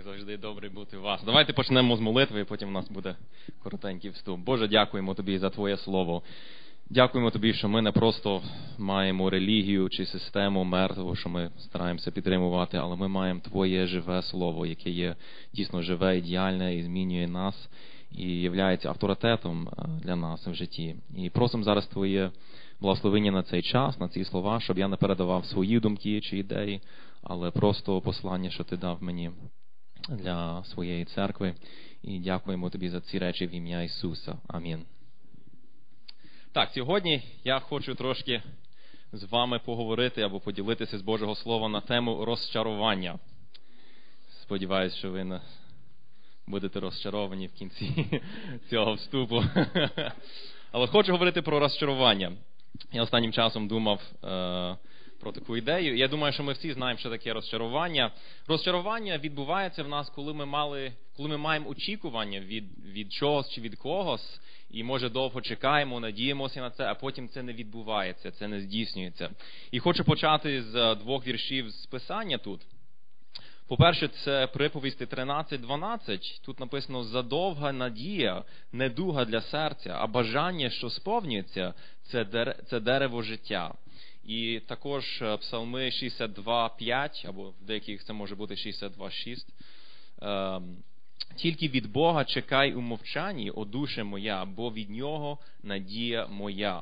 як завжди, добре бути у вас. Давайте почнемо з молитви, і потім у нас буде коротенький вступ. Боже, дякуємо Тобі за Твоє Слово. Дякуємо Тобі, що ми не просто маємо релігію чи систему мертву, що ми стараємося підтримувати, але ми маємо Твоє живе Слово, яке є дійсно живе, ідеальне і змінює нас, і є авторитетом для нас в житті. І просимо зараз Твоє благословення на цей час, на ці слова, щоб я не передавав свої думки чи ідеї, але просто послання, що Ти дав мені для своєї церкви. І дякуємо Тобі за ці речі в ім'я Ісуса. Амінь. Так, сьогодні я хочу трошки з вами поговорити або поділитися з Божого Слова на тему розчарування. Сподіваюсь, що ви не будете розчаровані в кінці цього вступу. Але хочу говорити про розчарування. Я останнім часом думав про таку ідею. Я думаю, що ми всі знаємо, що таке розчарування. Розчарування відбувається в нас, коли ми маємо очікування від чогось чи від когось, і, може, довго чекаємо, надіємося на це, а потім це не відбувається, це не здійснюється. І хочу почати з двох віршів з Писання тут. По-перше, це приповісти 13:12. Тут написано: «Задовга надія, недуга для серця, а бажання, що сповнюється, це дерево життя». І також псалми 62:5, або в деяких це може бути 62:6. «Тільки від Бога чекай у мовчанні, о душе моя, бо від Нього надія моя».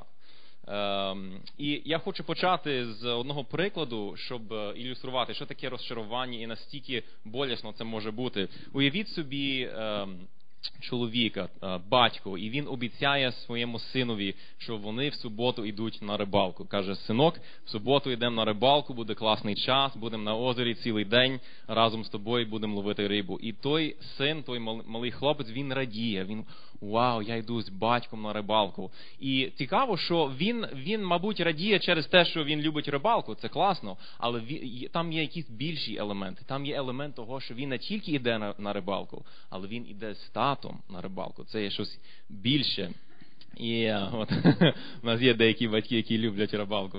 І я хочу почати з одного прикладу, щоб ілюструвати, що таке розчарування і настільки болісно це може бути. Уявіть собі чоловіка, батько, і він обіцяє своєму синові, що вони в суботу йдуть на рибалку. Каже: «Синок, в суботу йдемо на рибалку, буде класний час, будемо на озері цілий день, разом з тобою будемо ловити рибу». І той син, той малий хлопець, він радіє, він: «Вау, я йду з батьком на рибалку». І цікаво, що він, мабуть, радіє через те, що він любить рибалку, це класно, але там є якісь більші елементи. Там є елемент того, що він не тільки йде на рибалку, але він йде з татом на рибалку. Це є щось більше. І от у нас є деякі батьки, які люблять рибалку.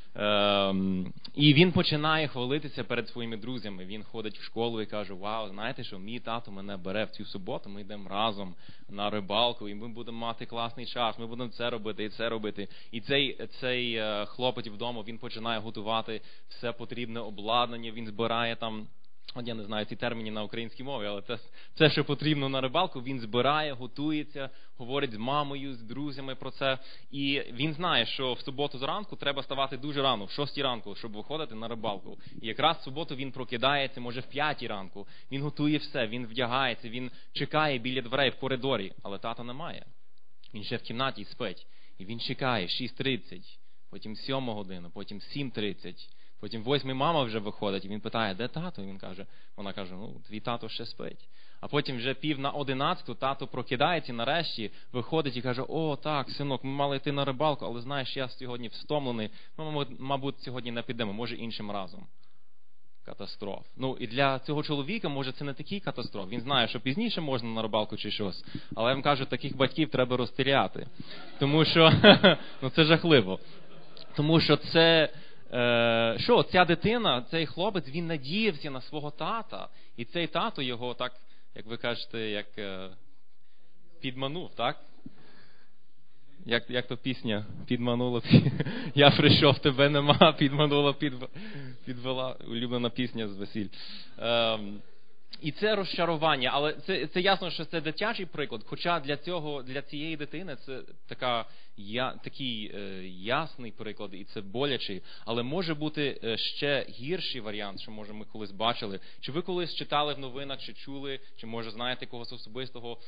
І він починає хвалитися перед своїми друзями. Він ходить в школу і каже: «Вау, знаєте що, мій тато мене бере в цю суботу, ми йдемо разом на рибалку, і ми будемо мати класний час, ми будемо це робити і це робити». І цей хлопець вдома, він починає готувати все потрібне обладнання, він збирає там, я не знаю ці терміни на українській мові, але це, що потрібно на рибалку, він збирає, готується, говорить з мамою, з друзями про це. І він знає, що в суботу зранку треба ставати дуже рано, в 6 ранку, щоб виходити на рибалку. І якраз в суботу він прокидається, може, в 5 ранку. Він готує все, він вдягається, він чекає біля дверей в коридорі, але тата немає. Він ще в кімнаті спить. І він чекає 6:30, потім 7 годину, потім 7:30. Потім 8 мама вже виходить, і він питає: «Де тато?» І вона каже: «Ну, твій тато ще спить». А потім вже 10:50 тато прокидається і нарешті виходить і каже: «О, так, синок, ми мали йти на рибалку, але знаєш, я сьогодні втомлений, ми, мабуть, сьогодні не підемо, може іншим разом». Катастроф. Ну, і для цього чоловіка, може, це не такий катастроф. Він знає, що пізніше можна на рибалку чи щось, але я вам кажу, таких батьків треба розстріляти. Тому що, ну, це жахливо. Тому що це... Що ця дитина, цей хлопець, він надіявся на свого тата. І цей тато його так, як ви кажете, як підманув, так? Як то пісня? Підманула, я прийшов, тебе нема, підманула, підвела. Улюблена пісня з весіль. І це розчарування, але це ясно, що це дитячий приклад, хоча для цієї дитини це такий ясний приклад, і це болячий. Але може бути ще гірший варіант, що, може, ми колись бачили. Чи ви колись читали в новинах, чи чули, чи, може, знаєте когось особистого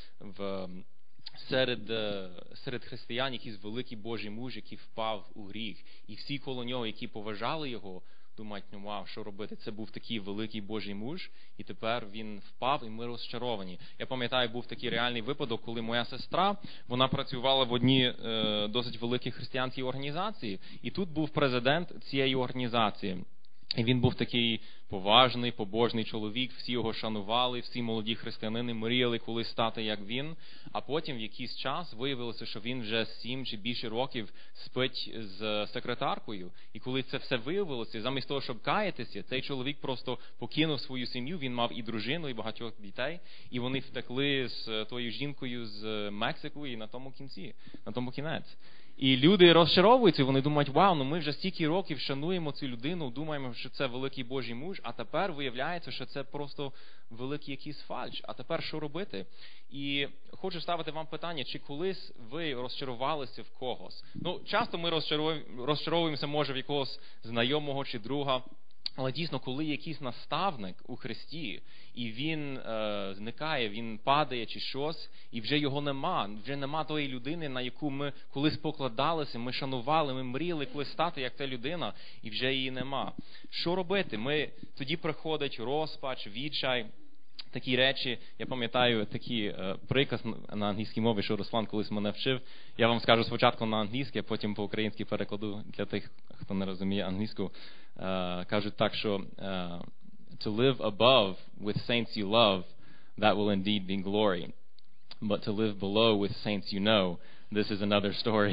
серед християн, якийсь великий Божий муж, який впав у гріх. І всі коло нього, які поважали його, думають: «Ну, вау, що робити? Це був такий великий Божий муж, і тепер він впав, і ми розчаровані». Я пам'ятаю, був такий реальний випадок, коли моя сестра, вона працювала в одній досить великій християнській організації, і тут був президент цієї організації. І він був такий поважний, побожний чоловік, всі його шанували, всі молоді християнини мріяли колись стати як він. А потім в якийсь час виявилося, що він вже 7 чи більше років спить з секретаркою. І коли це все виявилося, замість того, щоб каятися, цей чоловік просто покинув свою сім'ю, він мав і дружину, і багатьох дітей, і вони втекли з тою жінкою з Мексику, і на тому кінець. І люди розчаровуються, вони думають, вау, ну ми вже стільки років шануємо цю людину, думаємо, що це великий Божий муж, а тепер виявляється, що це просто великий якийсь фальш. А тепер що робити? І хочу ставити вам питання, чи колись ви розчарувалися в когось? Ну, часто ми розчаровуємося, може, в якогось знайомого чи друга, але дійсно, коли якийсь наставник у Христі, і він зникає, він падає чи щось, і вже його вже нема тої людини, на яку ми колись покладалися, ми шанували, ми мріяли колись стати як та людина, і вже її нема. Що робити? Тоді приходить розпач, відчай, такі речі. Я пам'ятаю такий приказ на англійській мові, що Руслан колись мене вчив. Я вам скажу спочатку на англійське, потім по-українськи перекладу для тих, хто не розуміє англійську. Кажуть так, що to live above with saints you love, that will indeed be glory. But to live below with saints you know, this is another story.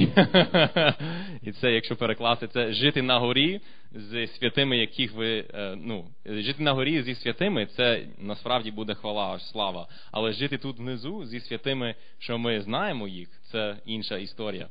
І це, якщо перекласти, це жити на горі зі святими, яких ви, жити на горі зі святими, це насправді буде хвала, слава. Але жити тут внизу зі святими, що ми знаємо їх, це інша історія.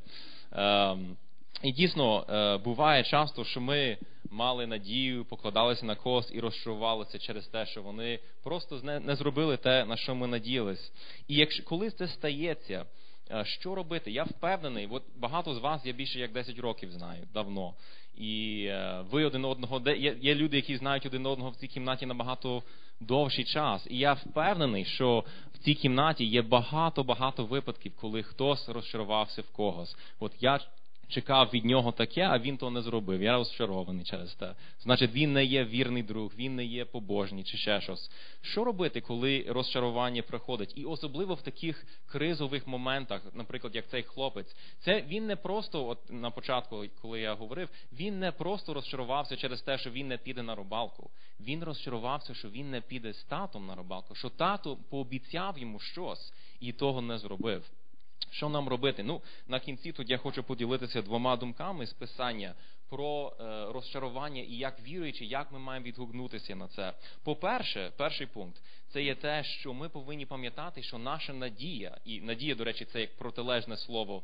І дійсно, буває часто, що ми мали надію, покладалися на когось і розчарувалися через те, що вони просто не зробили те, на що ми надіялись. І коли це стається, що робити? Я впевнений, от багато з вас я більше як 10 років знаю, давно. І ви один одного, є люди, які знають один одного в цій кімнаті набагато довший час. І я впевнений, що в цій кімнаті є багато випадків, коли хтось розчарувався в когось. От я чекав від нього таке, а він то не зробив. Я розчарований через те. Значить, він не є вірний друг, він не є побожний чи ще щось. Що робити, коли розчарування приходить? І особливо в таких кризових моментах, наприклад, як цей хлопець. Він не просто, от на початку, коли я говорив, він не просто розчарувався через те, що він не піде на рибалку. Він розчарувався, що він не піде з татом на рибалку, що тато пообіцяв йому щось і того не зробив. Що нам робити? На кінці тут я хочу поділитися 2 думками з Писання про розчарування і як віруючи, як ми маємо відгукнутися на це. По-перше, перший пункт, це є те, що ми повинні пам'ятати, що наша надія, і надія, до речі, це як протилежне слово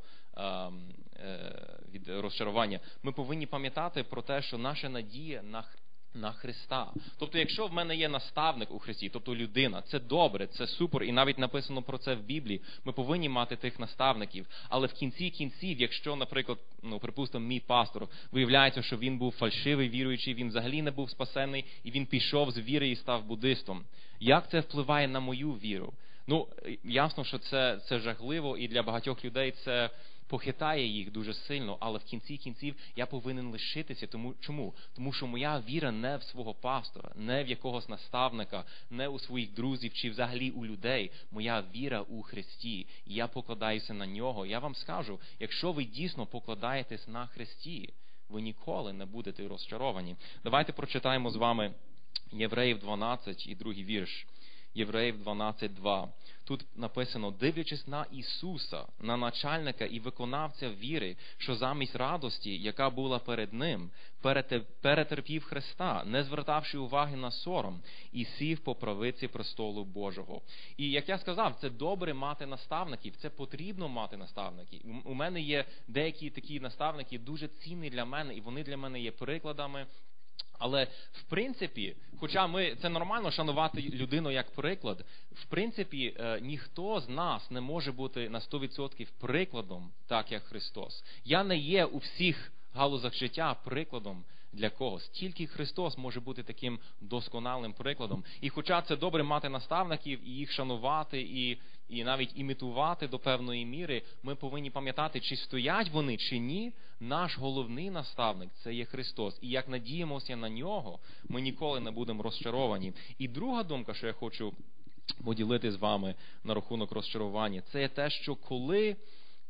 від розчарування, ми повинні пам'ятати про те, що наша надія на Христа. Тобто, якщо в мене є наставник у Христі, тобто людина, це добре, це супер, і навіть написано про це в Біблії, ми повинні мати тих наставників. Але в кінці кінців, якщо, наприклад, припустимо, мій пастор, виявляється, що він був фальшивий віруючий, він взагалі не був спасений, і він пішов з віри і став буддистом. Як це впливає на мою віру? Ясно, що це жахливо, і для багатьох людей це похитає їх дуже сильно, але в кінці кінців я повинен лишитися. Чому? Тому що моя віра не в свого пастора, не в якогось наставника, не у своїх друзів чи взагалі у людей. Моя віра у Христі. І я покладаюся на нього. Я вам скажу, якщо ви дійсно покладаєтесь на Христі, ви ніколи не будете розчаровані. Давайте прочитаємо з вами Євреїв 12 і 2 вірш. Євреїв 12:2. Тут написано: дивлячись на Ісуса, на начальника і виконавця віри, що замість радості, яка була перед Ним, перетерпів Христа, не звертавши уваги на сором, і сів по правиці престолу Божого. І, як я сказав, це добре мати наставників, це потрібно мати наставників. У мене є деякі такі наставники дуже цінні для мене, і вони для мене є прикладами. Але, в принципі, хоча це нормально шанувати людину як приклад, в принципі, ніхто з нас не може бути на 100% прикладом, так як Христос. Я не є у всіх галузах життя прикладом для когось. Тільки Христос може бути таким досконалим прикладом. І хоча це добре мати наставників і їх шанувати, і навіть імітувати до певної міри, ми повинні пам'ятати, чи стоять вони, чи ні. Наш головний наставник – це є Христос. І як надіємося на Нього, ми ніколи не будемо розчаровані. І друга думка, що я хочу поділити з вами на рахунок розчарування, це є те, що коли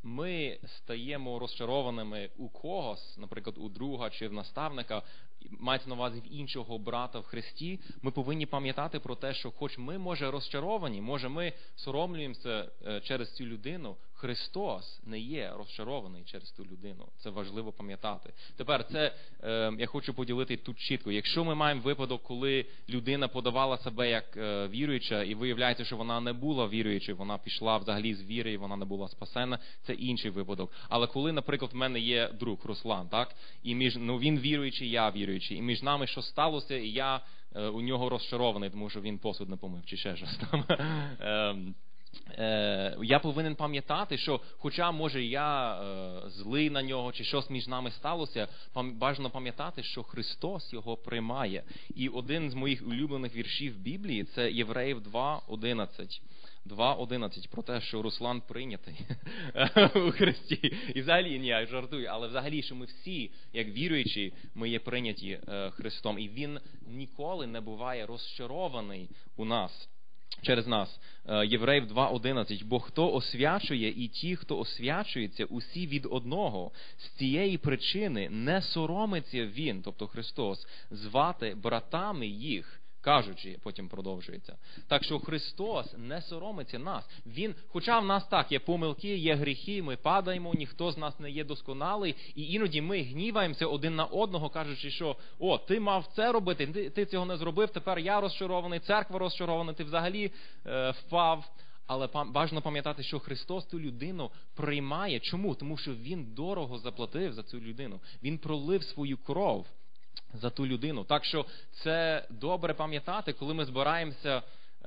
ми стаємо розчарованими у когось, наприклад, у друга чи в наставника, мається на увазі в іншого брата в Христі, ми повинні пам'ятати про те, що хоч ми, може, розчаровані, може, ми соромлюємося через цю людину, Христос не є розчарований через ту людину. Це важливо пам'ятати. Тепер, я хочу поділити тут чітко. Якщо ми маємо випадок, коли людина подавала себе як віруюча, і виявляється, що вона не була віруючою, вона пішла взагалі з віри, і вона не була спасена, це інший випадок. Але коли, наприклад, в мене є друг Руслан, так? І він віруючий, я віруючий, і між нами що сталося, і я у нього розчарований, тому що він посуд не помив, чи ще щось там. Я повинен пам'ятати, що хоча, може, я злий на нього, чи щось між нами сталося, бажано пам'ятати, що Христос його приймає. І один з моїх улюблених віршів Біблії – це Євреїв 2:11. 2:11 про те, що Руслан прийнятий у Христі. І взагалі, ні, я жартую, але взагалі, що ми всі, як віруючі, ми є прийняті Христом. І Він ніколи не буває розчарований у нас. Через нас. Євреїв 2:11. Бо хто освячує, і ті, хто освячується, усі від одного. З цієї причини не соромиться він, тобто Христос, звати братами їх, кажучи, потім продовжується. Так що Христос не соромиться нас. Він, хоча в нас так, є помилки, є гріхи, ми падаємо, ніхто з нас не є досконалий, і іноді ми гніваємося один на одного, кажучи, що ти мав це робити, ти цього не зробив, тепер я розчарований, церква розчарована, ти взагалі впав. Але бажано пам'ятати, що Христос ту людину приймає. Чому? Тому що Він дорого заплатив за цю людину. Він пролив свою кров за ту людину. Так що це добре пам'ятати, коли ми збираємося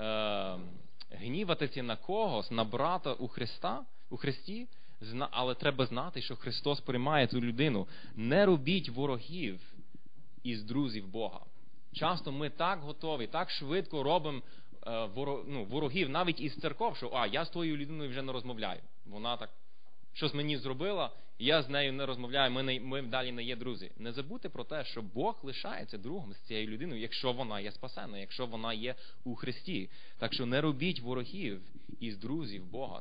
гніватися на когось, на брата у Христі, але треба знати, що Христос приймає цю людину. Не робіть ворогів із друзів Бога. Часто ми так готові, так швидко робимо ворогів, навіть із церков, що я з тою людиною вже не розмовляю. Вона так щось мені зробила, і я з нею не розмовляю, ми далі не є друзі. Не забудьте про те, що Бог лишається другом з цією людиною, якщо вона є спасена, якщо вона є у Христі. Так що не робіть ворогів із друзів Бога.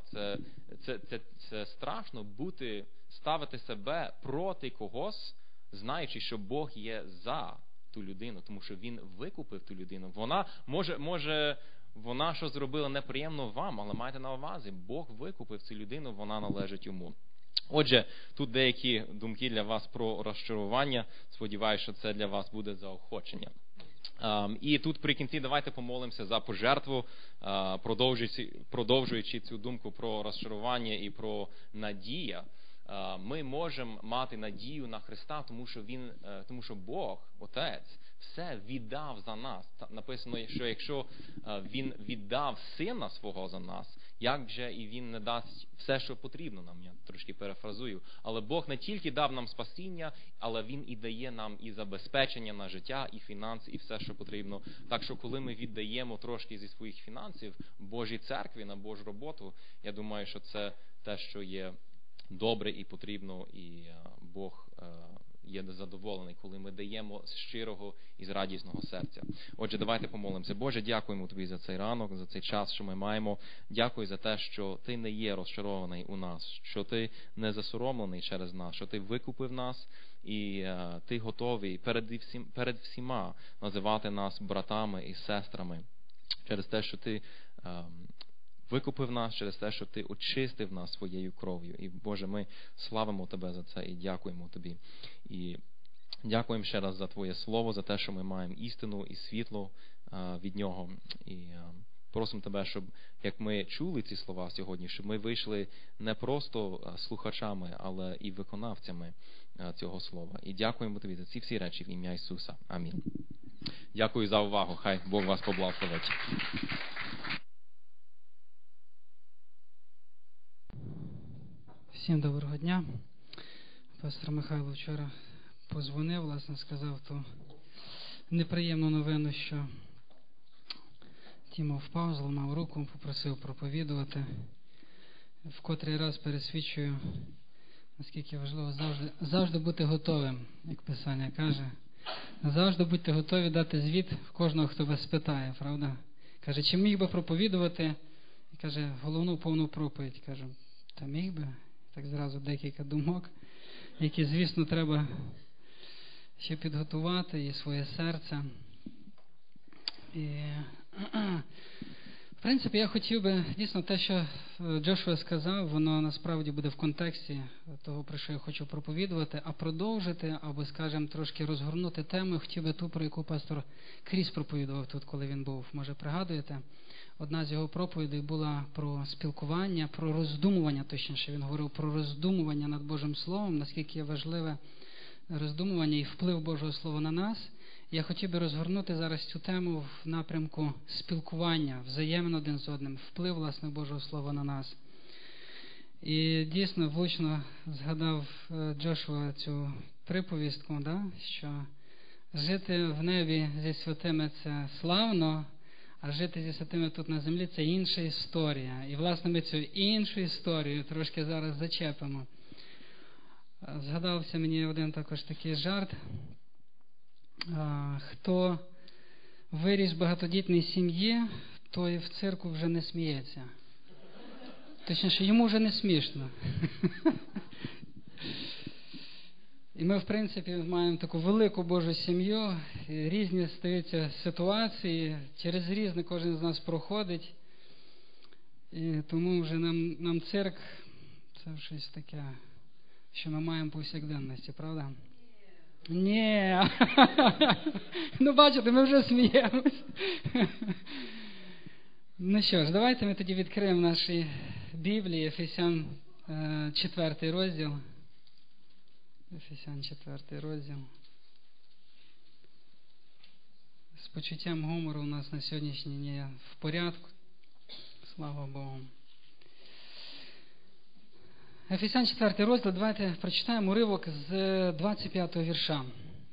Це страшно ставити себе проти когось, знаючи, що Бог є за ту людину, тому що Він викупив ту людину. Вона, може, вона що зробила неприємно вам, але майте на увазі, Бог викупив цю людину, вона належить йому. Отже, тут деякі думки для вас про розчарування. Сподіваюся, що це для вас буде заохочення. І тут при кінці давайте помолимося за пожертву, продовжуючи цю думку про розчарування і про надію. Ми можемо мати надію на Христа, тому що Бог, Отець, все віддав за нас. Написано, що якщо Він віддав Сина Свого за нас, як же і Він не дасть все, що потрібно нам, я трошки перефразую. Але Бог не тільки дав нам спасіння, але Він і дає нам і забезпечення на життя, і фінанси, і все, що потрібно. Так що, коли ми віддаємо трошки зі своїх фінансів Божій церкві на Божу роботу, я думаю, що це те, що є добре і потрібно, і Бог є задоволений, коли ми даємо з щирого і з радісного серця. Отже, давайте помолимося. Боже, дякуємо Тобі за цей ранок, за цей час, що ми маємо. Дякую за те, що Ти не є розчарований у нас, що Ти не засоромлений через нас, що Ти викупив нас, і Ти готовий перед всіма називати нас братами і сестрами через те, що Ти викупив нас, через те, що Ти очистив нас своєю кров'ю. І, Боже, ми славимо Тебе за це і дякуємо Тобі. І дякуємо ще раз за Твоє Слово, за те, що ми маємо істину і світло від Нього. І просимо Тебе, щоб, як ми чули ці слова сьогодні, щоб ми вийшли не просто слухачами, але і виконавцями цього Слова. І дякуємо Тобі за ці всі речі в ім'я Ісуса. Амінь. Дякую за увагу. Хай Бог вас поблагословить. Всім доброго дня. Пастор Михайло вчора позвонив, власне, сказав ту неприємну новину, що Тіма впав, зламав руку, попросив проповідувати. В котрий раз пересвідчую, наскільки важливо завжди бути готовим, як Писання каже. Завжди будьте готові дати звіт в кожного, хто вас спитає, правда? Каже, чи міг би проповідувати? І каже, головну повну проповідь. Кажу, та міг би. Так зразу декілька думок, які, звісно, треба ще підготувати і своє серце. І, в принципі, я хотів би, дійсно, те, що Джошуа сказав, воно насправді буде в контексті того, про що я хочу проповідувати, а продовжити, або, скажімо, трошки розгорнути тему, хотів би ту, про яку пастор Кріс проповідував тут, коли він був, може, пригадуєте. Одна з його проповідей була про спілкування, про роздумування, точніше, він говорив про роздумування над Божим Словом, наскільки є важливе роздумування і вплив Божого Слова на нас. Я хотів би розгорнути зараз цю тему в напрямку спілкування, взаємин один з одним, вплив, власне, Божого Слова на нас. І дійсно влучно згадав Джошуа цю приповістку, да? Що жити в небі зі святими – це славно, а жити зі святими тут на землі – це інша історія. І, власне, ми цю іншу історію трошки зараз зачепимо. Згадався мені один також такий жарт. Хто виріс в багатодітній сім'ї, той в цирку вже не сміється. Точніше, йому вже не смішно. І ми, в принципі, маємо таку велику Божу сім'ю, і різні стаються ситуації, через різне кожен з нас проходить. І тому вже нам цирк – це щось таке, що ми маємо повсякденності, правда? Ні. Ну, бачите, ми вже сміємось. Ну що ж, давайте ми тоді відкриємо наші Біблії, Ефесян 4 розділ. Ефесян 4 розділ. З почуттям гумору у нас на сьогоднішній день в порядку. Слава Богу. Ефесян 4 розділ, давайте прочитаємо уривок з 25-го вірша.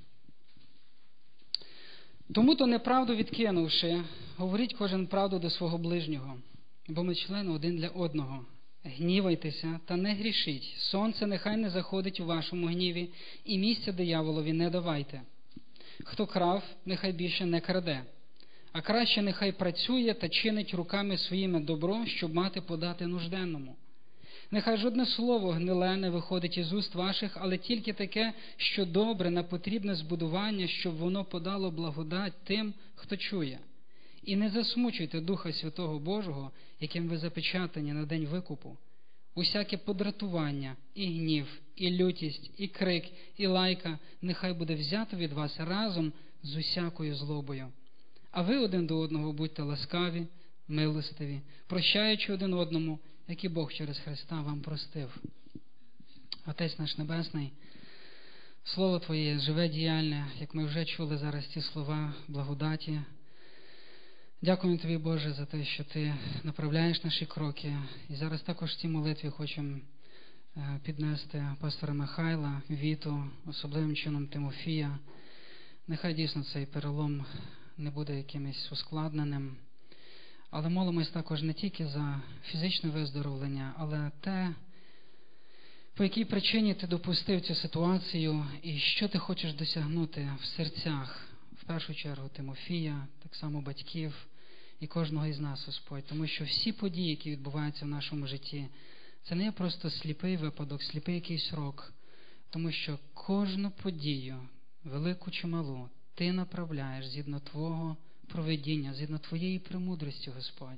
«Тому-то неправду відкинувши, говоріть кожен правду до свого ближнього, бо ми члени один для одного. Гнівайтеся та не грішіть, сонце нехай не заходить у вашому гніві, і місця дияволові не давайте. Хто крав, нехай більше не краде, а краще нехай працює та чинить руками своїми добро, щоб мати подати нужденному. Нехай жодне слово гниле не виходить із уст ваших, але тільки таке, що добре на потрібне збудування, щоб воно подало благодать тим, хто чує. І не засмучуйте Духа Святого Божого, яким ви запечатані на день викупу. Усяке подратування, і гнів, і лютість, і крик, і лайка нехай буде взято від вас разом з усякою злобою. А ви один до одного будьте ласкаві, милостиві, прощаючи один одному, як і Бог через Христа вам простив. Отець наш Небесний, Слово Твоє живе, діяльне, як ми вже чули зараз ці слова благодаті. Дякуємо Тобі, Боже, за те, що Ти направляєш наші кроки. І зараз також в цій молитві хочемо піднести пастора Михайла, Віту, особливим чином Тимофія. Нехай дійсно цей перелом не буде якимось ускладненим. Але молимось також не тільки за фізичне виздоровлення, але те, по якій причині Ти допустив цю ситуацію і що Ти хочеш досягнути в серцях, в першу чергу Тимофія, так само батьків і кожного із нас, Господь. Тому що всі події, які відбуваються в нашому житті, це не є просто сліпий випадок, сліпий якийсь рок. Тому що кожну подію, велику чи малу, Ти направляєш згідно Твого провидіння, згідно Твоєї премудрості, Господь.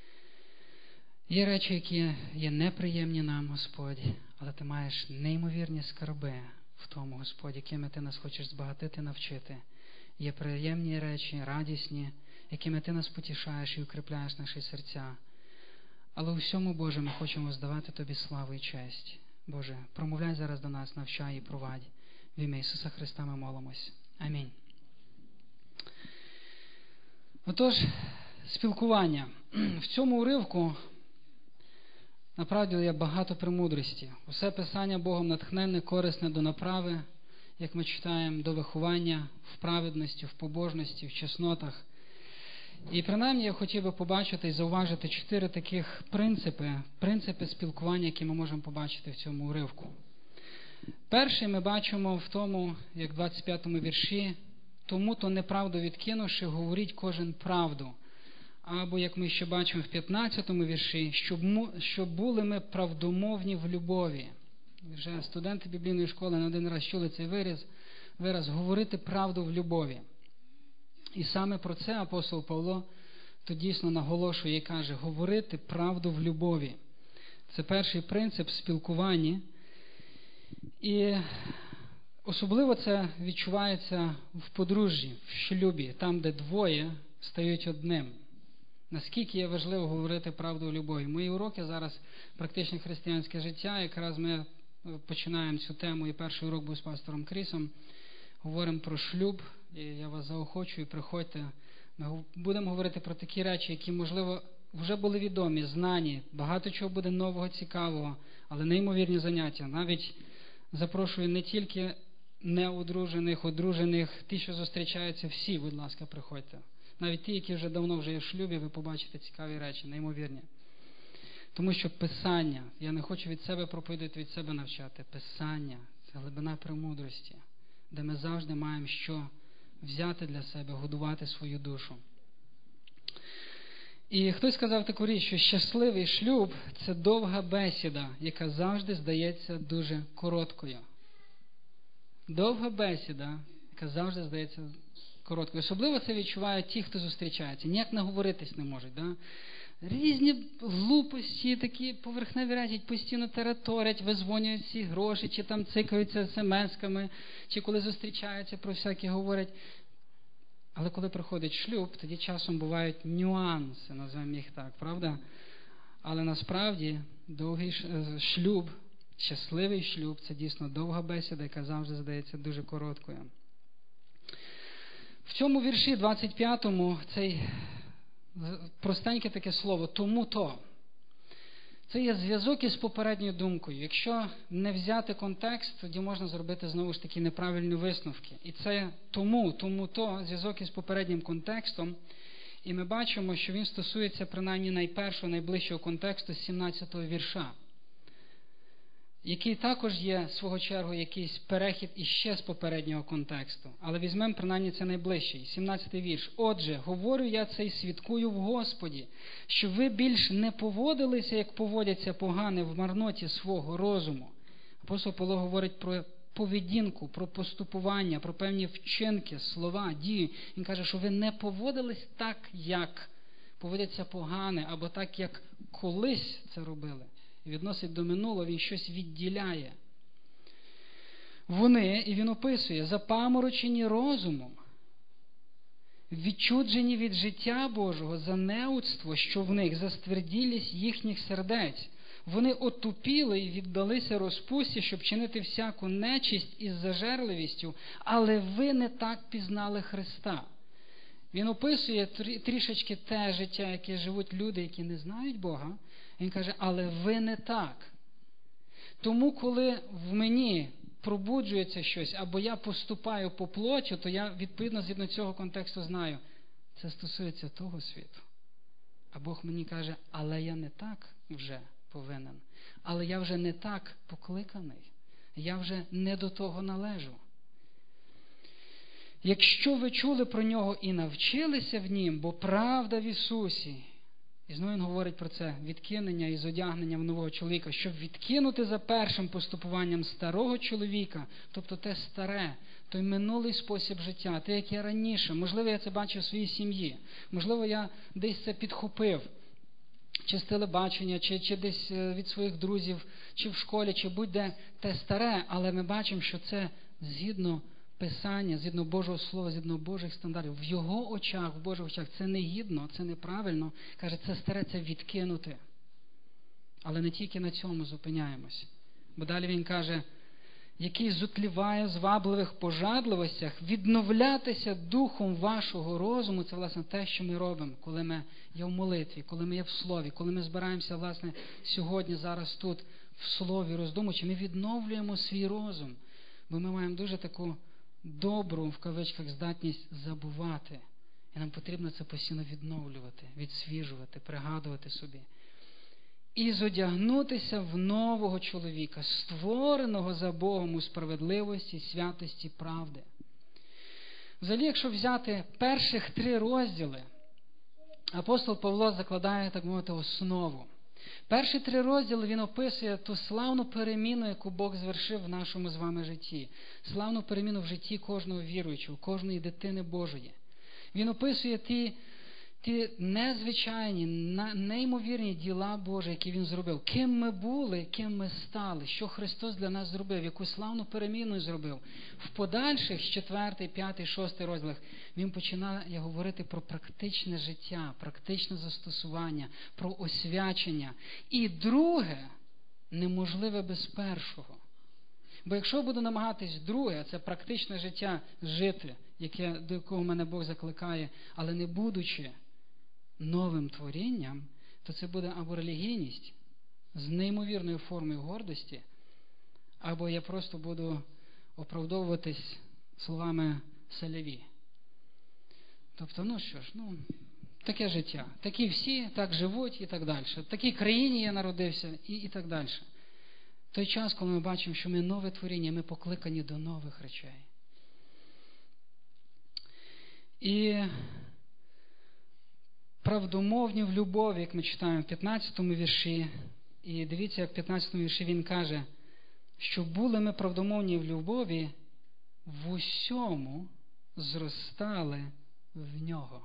Є речі, які є неприємні нам, Господь, але Ти маєш неймовірні скарби в тому, Господь, якими Ти нас хочеш збагатити, навчити. Є приємні речі, радісні, якими Ти нас потішаєш і укріпляєш наші серця. Але у всьому, Боже, ми хочемо здавати Тобі славу і честь. Боже, промовляй зараз до нас, навчай і провадь. В ім'я Ісуса Христа ми молимось. Амінь. Отож, спілкування. В цьому уривку, направді, є багато премудрості. Усе Писання Богом натхненне, корисне до направи, як ми читаємо, до виховання в праведності, в побожності, в чеснотах. І принаймні я хотів би побачити і зауважити 4 таких принципи спілкування, які ми можемо побачити в цьому уривку. Перший ми бачимо в тому, як в 25-му вірші, «Тому-то неправду відкинувши, говоріть кожен правду». Або, як ми ще бачимо в 15-му вірші, щоб були ми правдомовні в любові. Вже студенти біблійної школи не один раз чули цей вираз говорити правду в любові. І саме про це апостол Павло тут дійсно наголошує і каже, говорити правду в любові. Це перший принцип спілкування. І особливо це відчувається в подружжі, в шлюбі, там, де двоє стають одним. Наскільки є важливо говорити правду в любові. Мої уроки зараз «Практичне християнське життя», якраз ми починаємо цю тему, і перший урок був з пастором Крісом. Говоримо про шлюб, і я вас заохочую, приходьте. Ми будемо говорити про такі речі, які, можливо, вже були відомі, знані. Багато чого буде нового, цікавого, але неймовірні заняття. Навіть запрошую не тільки неодружених, одружених, ті, що зустрічаються, всі, будь ласка, приходьте. Навіть ті, які вже давно вже є в шлюбі, ви побачите цікаві речі, неймовірні. Тому що Писання, я не хочу від себе проповідати, від себе навчати. Писання – це глибина премудрості, де ми завжди маємо що взяти для себе, годувати свою душу. І хтось сказав таку річ, що щасливий шлюб – це довга бесіда, яка завжди здається дуже короткою. Довга бесіда, яка завжди здається короткою. Особливо це відчувають ті, хто зустрічається. Ніяк наговоритись не можуть. Да? Різні глупості, такі поверхневі речі, постійно тараторять, визвонюють всі гроші, чи там цикаються смс-ками, чи коли зустрічаються, про всяке говорять. Але коли приходить шлюб, тоді часом бувають нюанси, називаємо їх так, правда? Але насправді довгий шлюб, щасливий шлюб, це дійсно довга бесіда, яка завжди здається дуже короткою. В цьому вірші 25-му цей простеньке таке слово «тому-то». Це є зв'язок із попередньою думкою. Якщо не взяти контекст, тоді можна зробити знову ж таки неправильні висновки. І це тому-то зв'язок із попереднім контекстом. І ми бачимо, що він стосується принаймні найпершого, найближчого контексту з 17-го вірша, який також є, свого чергу, якийсь перехід іще з попереднього контексту. Але візьмемо, принаймні, це найближчий, 17-й вірш. «Отже, говорю я це й свідкую в Господі, що ви більш не поводилися, як поводяться погани в марноті свого розуму». Апостол Павло говорить про поведінку, про поступування, про певні вчинки, слова, дії. Він каже, що ви не поводились так, як поводяться погани, або так, як колись це робили. І відносить до минулого, він щось відділяє. Вони, і він описує, запаморочені розумом, відчуджені від життя Божого за неудство, що в них, за стверділість їхніх сердець. Вони отупіли і віддалися розпусті, щоб чинити всяку нечисть із зажерливістю, але ви не так пізнали Христа. Він описує трішечки те життя, яке живуть люди, які не знають Бога. Він каже, але ви не так. Тому, коли в мені пробуджується щось, або я поступаю по плоті, то я, відповідно, згідно цього контексту знаю, це стосується того світу. А Бог мені каже, але я не так вже повинен. Але я вже не так покликаний. Я вже не до того належу. Якщо ви чули про нього і навчилися в нім, бо правда в Ісусі, і знову він говорить про це, відкинення і зодягнення в нового чоловіка, щоб відкинути за першим поступуванням старого чоловіка, тобто те старе, той минулий спосіб життя, те, яке раніше, можливо, я це бачив в своїй сім'ї, можливо, я десь це підхопив, чи з телебачення, чи десь від своїх друзів, чи в школі, чи будь-де те старе, але ми бачимо, що це згідно Писання, згідно Божого Слова, згідно Божих стандартів. В його очах, в Божих очах це негідно, це неправильно. Каже, це старе, це відкинути. Але не тільки на цьому зупиняємось. Бо далі він каже, який зутліває в звабливих пожадливостях, відновлятися духом вашого розуму, це, власне, те, що ми робимо, коли ми є в молитві, коли ми є в Слові, коли ми збираємося, власне, сьогодні, зараз тут, в Слові роздумуючи, ми відновлюємо свій розум. Бо ми маємо дуже таку добру, в кавичках, здатність забувати. І нам потрібно це постійно відновлювати, відсвіжувати, пригадувати собі. І зодягнутися в нового чоловіка, створеного за Богом у справедливості, святості, правди. Взагалі, якщо взяти перших 3 розділи апостол Павло закладає, так мовити, основу. Перші 3 розділи він описує ту славну переміну, яку Бог звершив в нашому з вами житті. Славну переміну в житті кожного віруючого, кожної дитини Божої. Він описує ті незвичайні, неймовірні діла Божі, які Він зробив. Ким ми були, ким ми стали, що Христос для нас зробив, яку славну переміну зробив. В подальших, з 4, 5, 6 розділах, Він починає говорити про практичне життя, практичне застосування, про освячення. І друге, неможливе без першого. Бо якщо буду намагатись друге, це практичне життя жити, до якого мене Бог закликає, але не будучи новим творінням, то це буде або релігійність з неймовірною формою гордості, або я просто буду оправдовуватись словами саляві. Тобто, таке життя. Такі всі, так живуть і так далі. В такій країні я народився і так далі. Той час, коли ми бачимо, що ми нове творіння, ми покликані до нових речей. І правдомовні в любові, як ми читаємо в 15-му вірші, і дивіться, як в 15-му вірші він каже, що були ми правдомовні в любові, в усьому зростали в нього.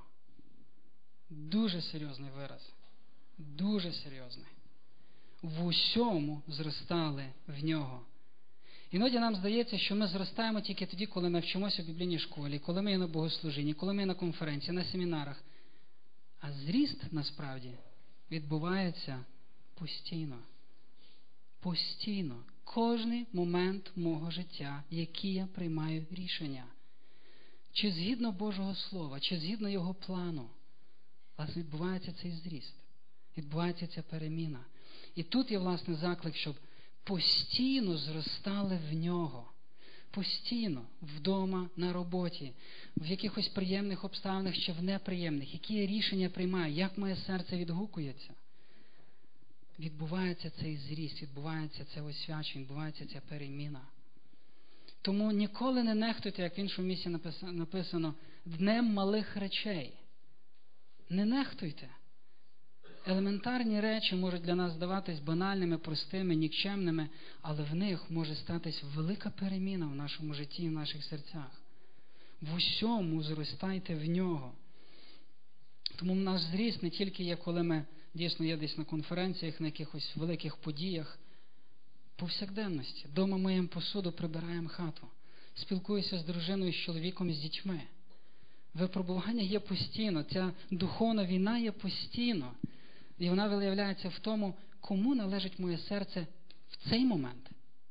Дуже серйозний вираз. Дуже серйозний. В усьому зростали в нього. Іноді нам здається, що ми зростаємо тільки тоді, коли ми вчимося в біблійній школі, коли ми є на богослужінні, коли ми є на конференції, на семінарах. А зріст, насправді, відбувається постійно. Постійно. Кожний момент мого життя, який я приймаю рішення. Чи згідно Божого Слова, чи згідно Його плану. Власне, відбувається цей зріст. Відбувається ця переміна. І тут є, власне, заклик, щоб постійно зростали в нього. Постійно. Вдома, на роботі, в якихось приємних обставинах чи в неприємних. Які я рішення приймаю, як моє серце відгукується. Відбувається цей зріст, відбувається це освячення, відбувається ця переміна. Тому ніколи не нехтуйте, як в іншому місці написано, днем малих речей. Не нехтуйте. Елементарні речі можуть для нас здаватись банальними, простими, нікчемними, але в них може статись велика переміна в нашому житті і в наших серцях. В усьому зростайте в нього. Тому наш зріст не тільки є, коли ми дійсно є десь на конференціях, на якихось великих подіях, повсякденності. Дома миємо посуду, прибираємо хату. Спілкуюся з дружиною, з чоловіком, з дітьми. Випробування є постійно. Ця духовна війна є постійно. І вона виявляється в тому, кому належить моє серце в цей момент.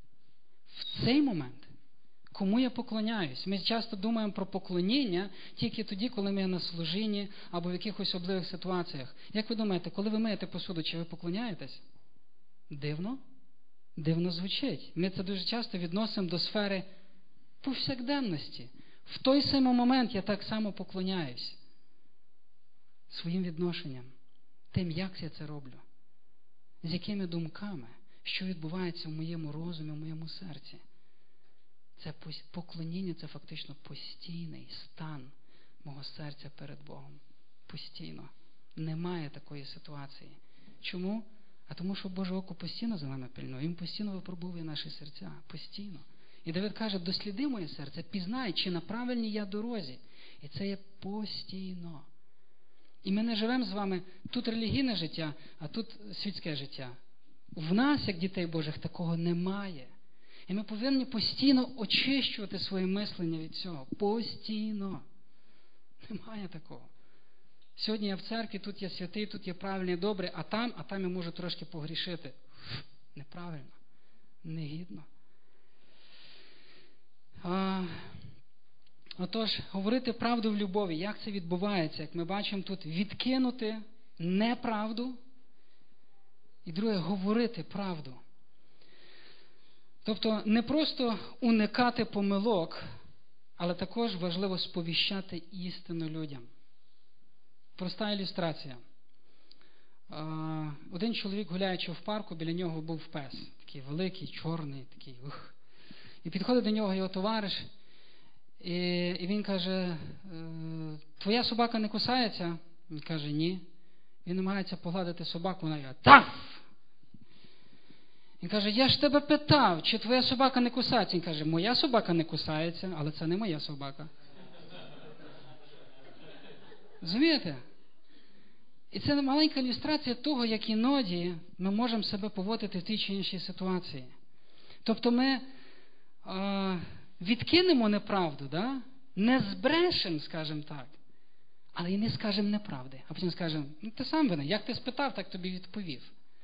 В цей момент. Кому я поклоняюсь. Ми часто думаємо про поклоніння тільки тоді, коли ми є на служінні або в якихось особливих ситуаціях. Як ви думаєте, коли ви миєте посуду, чи ви поклоняєтесь? Дивно? Дивно звучить. Ми це дуже часто відносимо до сфери повсякденності. В той самий момент я так само поклоняюсь своїм відношенням. Тим, як я це роблю. З якими думками, що відбувається в моєму розумі, в моєму серці. Це поклоніння, це фактично постійний стан мого серця перед Богом. Постійно. Немає такої ситуації. Чому? А тому, що Боже око постійно за нами пильнує. Він постійно випробовує наші серця. Постійно. І Давид каже, досліди моє серце, пізнай, чи на правильній я дорозі. І це є постійно. І ми не живемо з вами тут релігійне життя, а тут світське життя. В нас, як дітей Божих, такого немає. І ми повинні постійно очищувати своє мислення від цього. Постійно. Немає такого. Сьогодні я в церкві, тут я святий, тут я правильний, добрий, а там я можу трошки погрішити. Неправильно. Негідно. Отож, говорити правду в любові. Як це відбувається? Як ми бачимо тут, відкинути неправду. І друге, говорити правду. Тобто, не просто уникати помилок, але також важливо сповіщати істину людям. Проста ілюстрація. Один чоловік, гуляючи в парку, біля нього був пес. Такий великий, чорний, такий. І підходить до нього його товариш, і він каже, твоя собака не кусається? Він каже, ні. Він намагається погладити собаку, вона його «Таф!». Він каже, я ж тебе питав, чи твоя собака не кусається. Він каже, моя собака не кусається, але це не моя собака. Розумієте? І це маленька ілюстрація того, як іноді ми можемо себе поводити в тій чи іншій ситуації. Тобто ми відкинемо неправду, да? Не збрешемо, скажімо так, але і не скажемо неправди. А потім скажемо, ти сам винен, як ти спитав, так тобі відповів.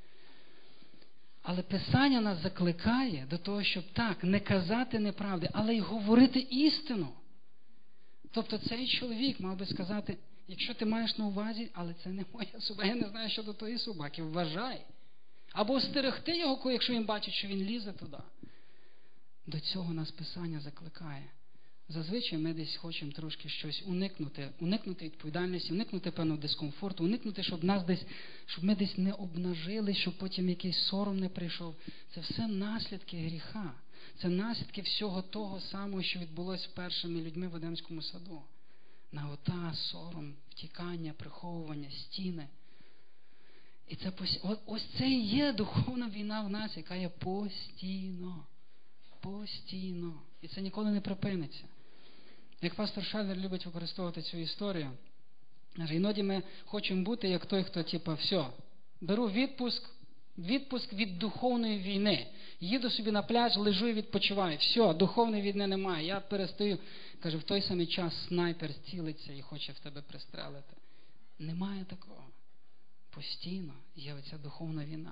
Але Писання нас закликає до того, щоб так, не казати неправди, але й говорити істину. Тобто цей чоловік мав би сказати, якщо ти маєш на увазі, але це не моя собака, я не знаю щодо тої собаки, вважай. Або стерегти його, якщо він бачить, що він лізе туди. До цього нас Писання закликає. Зазвичай ми десь хочемо трошки щось уникнути відповідальності, уникнути певного дискомфорту, уникнути, щоб ми десь не обнажили, щоб потім якийсь сором не прийшов. Це все наслідки гріха. Це наслідки всього того самого, що відбулося з першими людьми в Едемському саду. Нагота, сором, втікання, приховування, стіни. І це ось це і є духовна війна в нас, яка є постійно. Постійно. І це ніколи не припиниться. Як пастор Шаллер любить використовувати цю історію, іноді ми хочемо бути як той, хто все, беру відпуск від духовної війни. Їду собі на пляж, лежу і відпочиваю. Все, духовної війни немає. Я перестаю, каже, в той самий час снайпер цілиться і хоче в тебе пристрелити. Немає такого. Постійно є оця духовна війна.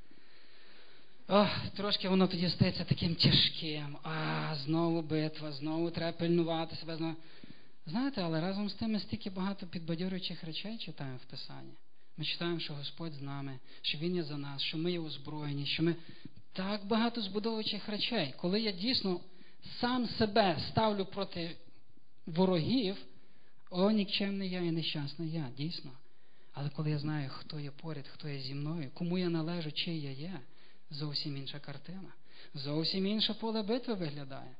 Трошки воно тоді стається таким тяжким. Знову битва, знову треба пильнувати себе. Знову. Знаєте, але разом з тим ми стільки багато підбадьорюючих речей читаємо в Писанні. Ми читаємо, що Господь з нами, що Він є за нас, що ми є озброєні, що ми... Так багато збудовуючих речей. Коли я дійсно сам себе ставлю проти ворогів, нікчемний я і нещасний я, дійсно. Але коли я знаю, хто є поряд, хто є зі мною, кому я належу, чий я є, зовсім інша картина. Зовсім інше поле битви виглядає.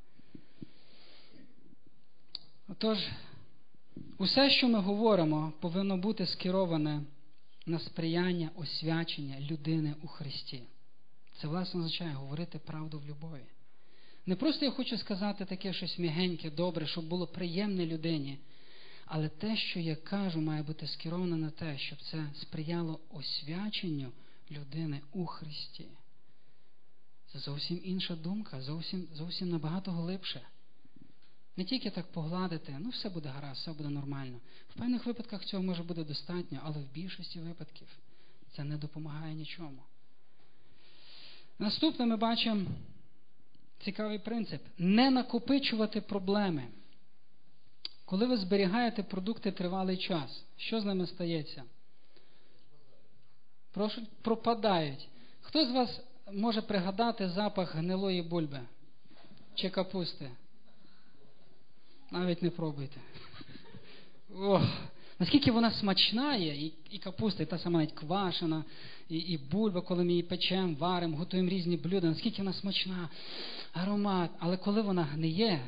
Отож, усе, що ми говоримо, повинно бути скероване на сприяння, освячення людини у Христі. Це, власне, означає говорити правду в любові. Не просто я хочу сказати таке щось м'ягеньке, добре, щоб було приємне людині, але те, що я кажу, має бути скероване на те, щоб це сприяло освяченню людини у Христі. Це зовсім інша думка, зовсім набагато глибше. Не тільки так погладити, все буде гаразд, все буде нормально. В певних випадках цього може бути достатньо, але в більшості випадків це не допомагає нічому. Наступне ми бачимо цікавий принцип. Не накопичувати проблеми. Коли ви зберігаєте продукти тривалий час, що з ними стається? Пропадають. Хто з вас може пригадати запах гнилої бульби чи капусти? Навіть не пробуйте. Наскільки вона смачна є, і капуста, і та сама навіть квашена, і бульба, коли ми її печемо, варимо, готуємо різні блюда, наскільки вона смачна, аромат. Але коли вона гниє,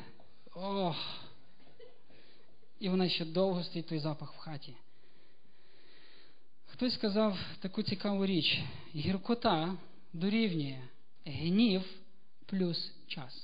і вона ще довго стоїть той запах в хаті. Хтось сказав таку цікаву річ. Гіркота дорівнює гнів плюс час.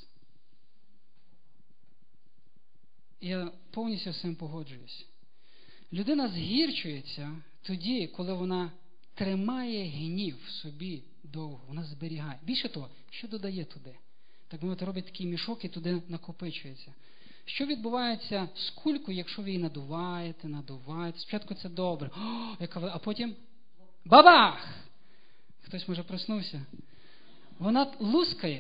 Я повністю з цим погоджуюсь. Людина згірчується тоді, коли вона тримає гнів в собі довго, вона зберігає. Більше того, що додає туди? Так мовити, робить такий мішок і туди накопичується. Що відбувається з кулькою, якщо ви її надуваєте? Спочатку це добре, а потім бабах! Хтось, може, проснувся. Вона лускає.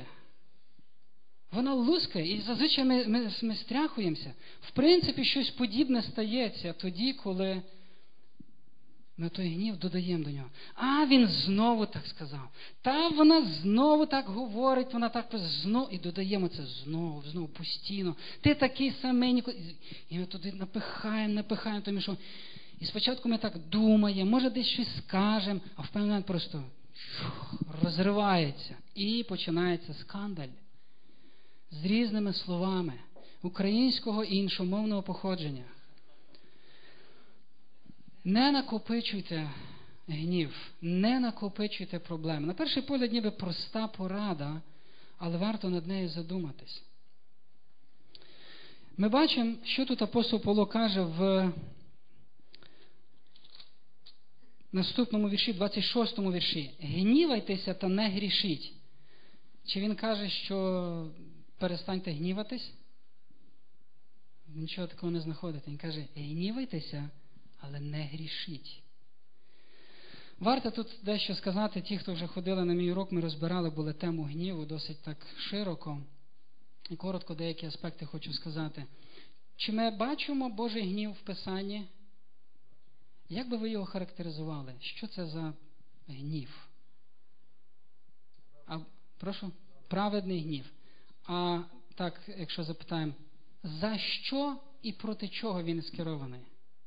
І зазвичай ми стряхуємося. В принципі, щось подібне стається тоді, коли ми той гнів додаємо до нього. Він знову так сказав. Вона знову так говорить, вона так знову. І додаємо це знову, постійно. Ти такий самий. І ми туди напихаємо той мішок. І спочатку ми так думаємо, може десь щось скажемо, а в певний момент просто розривається. І починається скандаль. З різними словами українського і іншомовного походження. Не накопичуйте гнів, не накопичуйте проблем. На перший погляд ніби проста порада, але варто над нею задуматись. Ми бачимо, що тут апостол Павло каже в наступному вірші, 26-му вірші. Гнівайтеся та не грішіть. Чи він каже, що перестаньте гніватись? Нічого такого не знаходите. Він каже, гнівайтеся, але не грішіть. Варто тут дещо сказати, ті, хто вже ходили на мій урок, ми розбирали були тему гніву досить так широко. І коротко деякі аспекти хочу сказати. Чи ми бачимо Божий гнів в Писанні? Як би ви його характеризували? Що це за гнів? Прошу? Праведний гнів. А так, якщо запитаємо, за що і проти чого він скерований?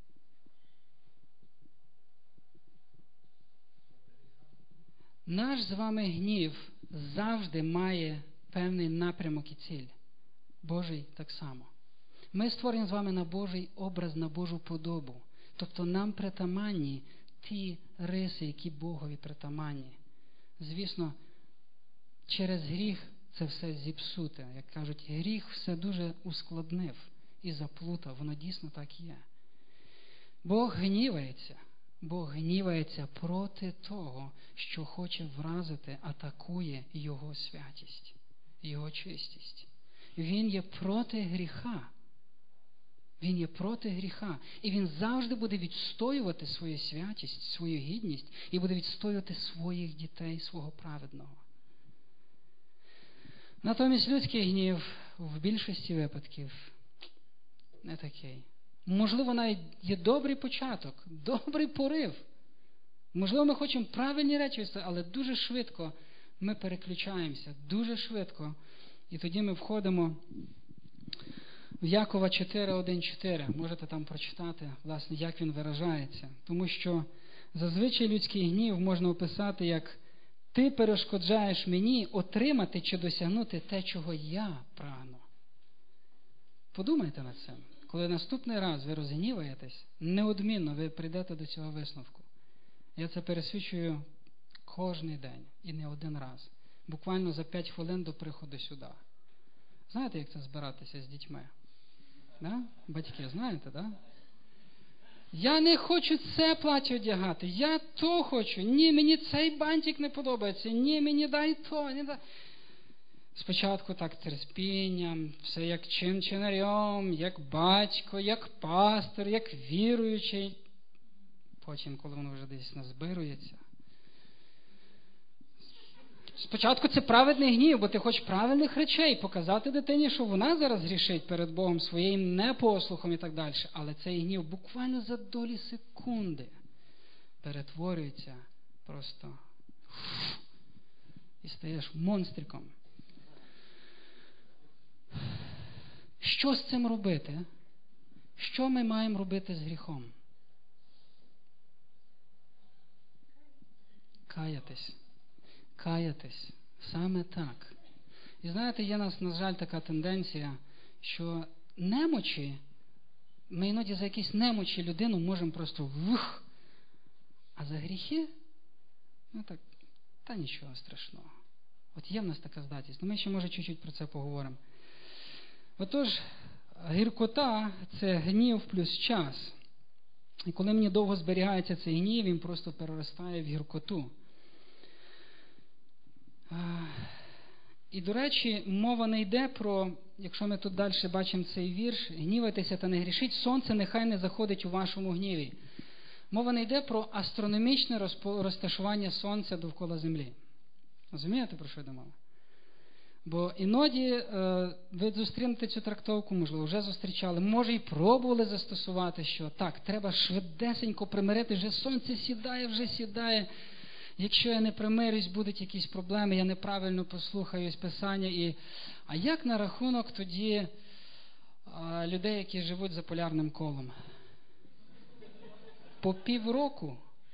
Наш з вами гнів завжди має певний напрямок і ціль. Божий так само. Ми створені з вами на Божий образ, на Божу подобу. Тобто нам притаманні ті риси, які Богові притаманні. Звісно, через гріх це все зіпсуте. Як кажуть, гріх все дуже ускладнив і заплутав. Воно дійсно так є. Бог гнівається. Бог гнівається проти того, що хоче вразити, атакує Його святість, Його чистість. Він є проти гріха. Він є проти гріха. І він завжди буде відстоювати свою святість, свою гідність і буде відстоювати своїх дітей, свого праведного. Натомість людський гнів в більшості випадків не такий. Можливо, навіть є добрий початок, добрий порив. Можливо, ми хочемо правильні речі, але дуже швидко ми переключаємося, дуже швидко. І тоді ми входимо в Якова 4:1-4. Можете там прочитати, власне, як він виражається. Тому що зазвичай людський гнів можна описати як «ти перешкоджаєш мені отримати чи досягнути те, чого я прагну». Подумайте над цим. Коли наступний раз ви розгніваєтесь, неодмінно ви прийдете до цього висновку. Я це пересвідчую кожний день і не один раз. Буквально за 5 хвилин до приходу сюди. Знаєте, як це збиратися з дітьми? Да? Батьки, знаєте, да? Я не хочу це плаття одягати, я то хочу. Ні, мені цей бантик не подобається. Ні, мені дай то. Не дай. Спочатку так терпінням, все як чинчинарем, як батько, як пастор, як віруючий. Потім, коли воно вже десь назбирується. Спочатку це праведний гнів, бо ти хочеш правильних речей, показати дитині, що вона зараз грішить перед Богом своїм непослухом і так далі. Але цей гнів буквально за долі секунди перетворюється просто і стаєш монстриком. Що з цим робити? Що ми маємо робити з гріхом? Каятись. Каятись. Саме так. І знаєте, є у нас, на жаль, така тенденція, що немочі, ми іноді за якісь немочі людину можемо просто а за гріхи, ну так, та нічого страшного. От є в нас така здатність. Ми ще, може, чуть-чуть про це поговоримо. Отож, гіркота – це гнів плюс час. І коли мені довго зберігається цей гнів, він просто переростає в гіркоту. І, до речі, мова не йде про, якщо ми тут далі бачимо цей вірш, гнівайтеся та не грішіть, сонце нехай не заходить у вашому гніві. Мова не йде про астрономічне розташування сонця довкола землі. Розумієте, про що йде мова? Бо іноді ви зустрінете цю трактовку, можливо, вже зустрічали, може і пробували застосувати, що так, треба швидесенько примирити, вже сонце сідає. Якщо я не примирюсь, будуть якісь проблеми, я неправильно послухаюсь Писання. А як на рахунок тоді людей, які живуть за полярним колом? По півроку.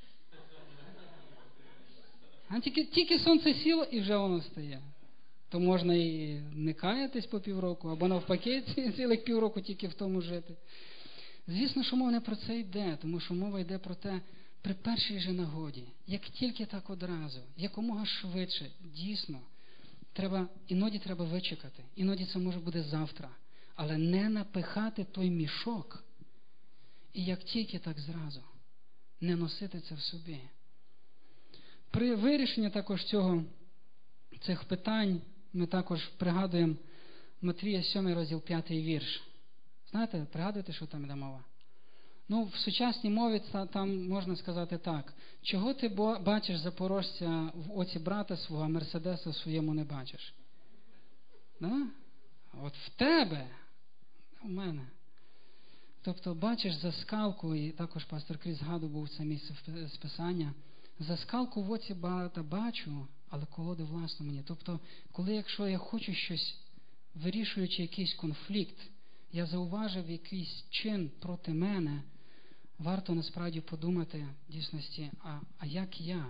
Тільки сонце сіло і вже воно стає. То можна і не каятись по півроку, або навпаки цілих півроку тільки в тому жити. Звісно, що мова не про це йде, тому що мова йде про те, при першій же нагоді, як тільки так одразу, якомога швидше, дійсно, іноді треба вичекати, іноді це може бути завтра, але не напихати той мішок, і як тільки так зразу, не носити це в собі. При вирішенні також цих питань ми також пригадуємо Матвія 7 розділ 5 вірш. Знаєте, пригадуєте, що там йде мова? В сучасній мові там можна сказати так. Чого ти бачиш запорожця в оці брата свого, а Мерседеса в своєму не бачиш? Да? От в тебе, у мене. Тобто бачиш заскалку, і також пастор Кріс згадував це місце з Писання, заскалку в оці брата бачу, але колоди власно мені. Тобто, якщо я хочу щось, вирішуючи якийсь конфлікт, я зауважив якийсь чин проти мене, варто насправді подумати в дійсності, а як я?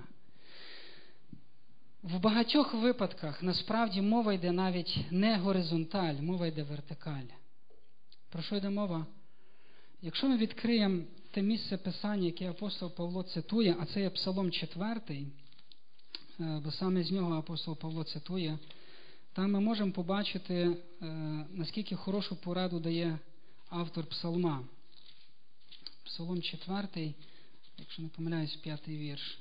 В багатьох випадках насправді мова йде навіть не горизонталь, мова йде вертикаль. Про що йде мова? Якщо ми відкриємо те місце Писання, яке апостол Павло цитує, а це є Псалом 4, бо саме з нього апостол Павло цитує, там ми можемо побачити, наскільки хорошу пораду дає автор Псалма. Псалом 4, якщо не помиляюсь, 5 вірш.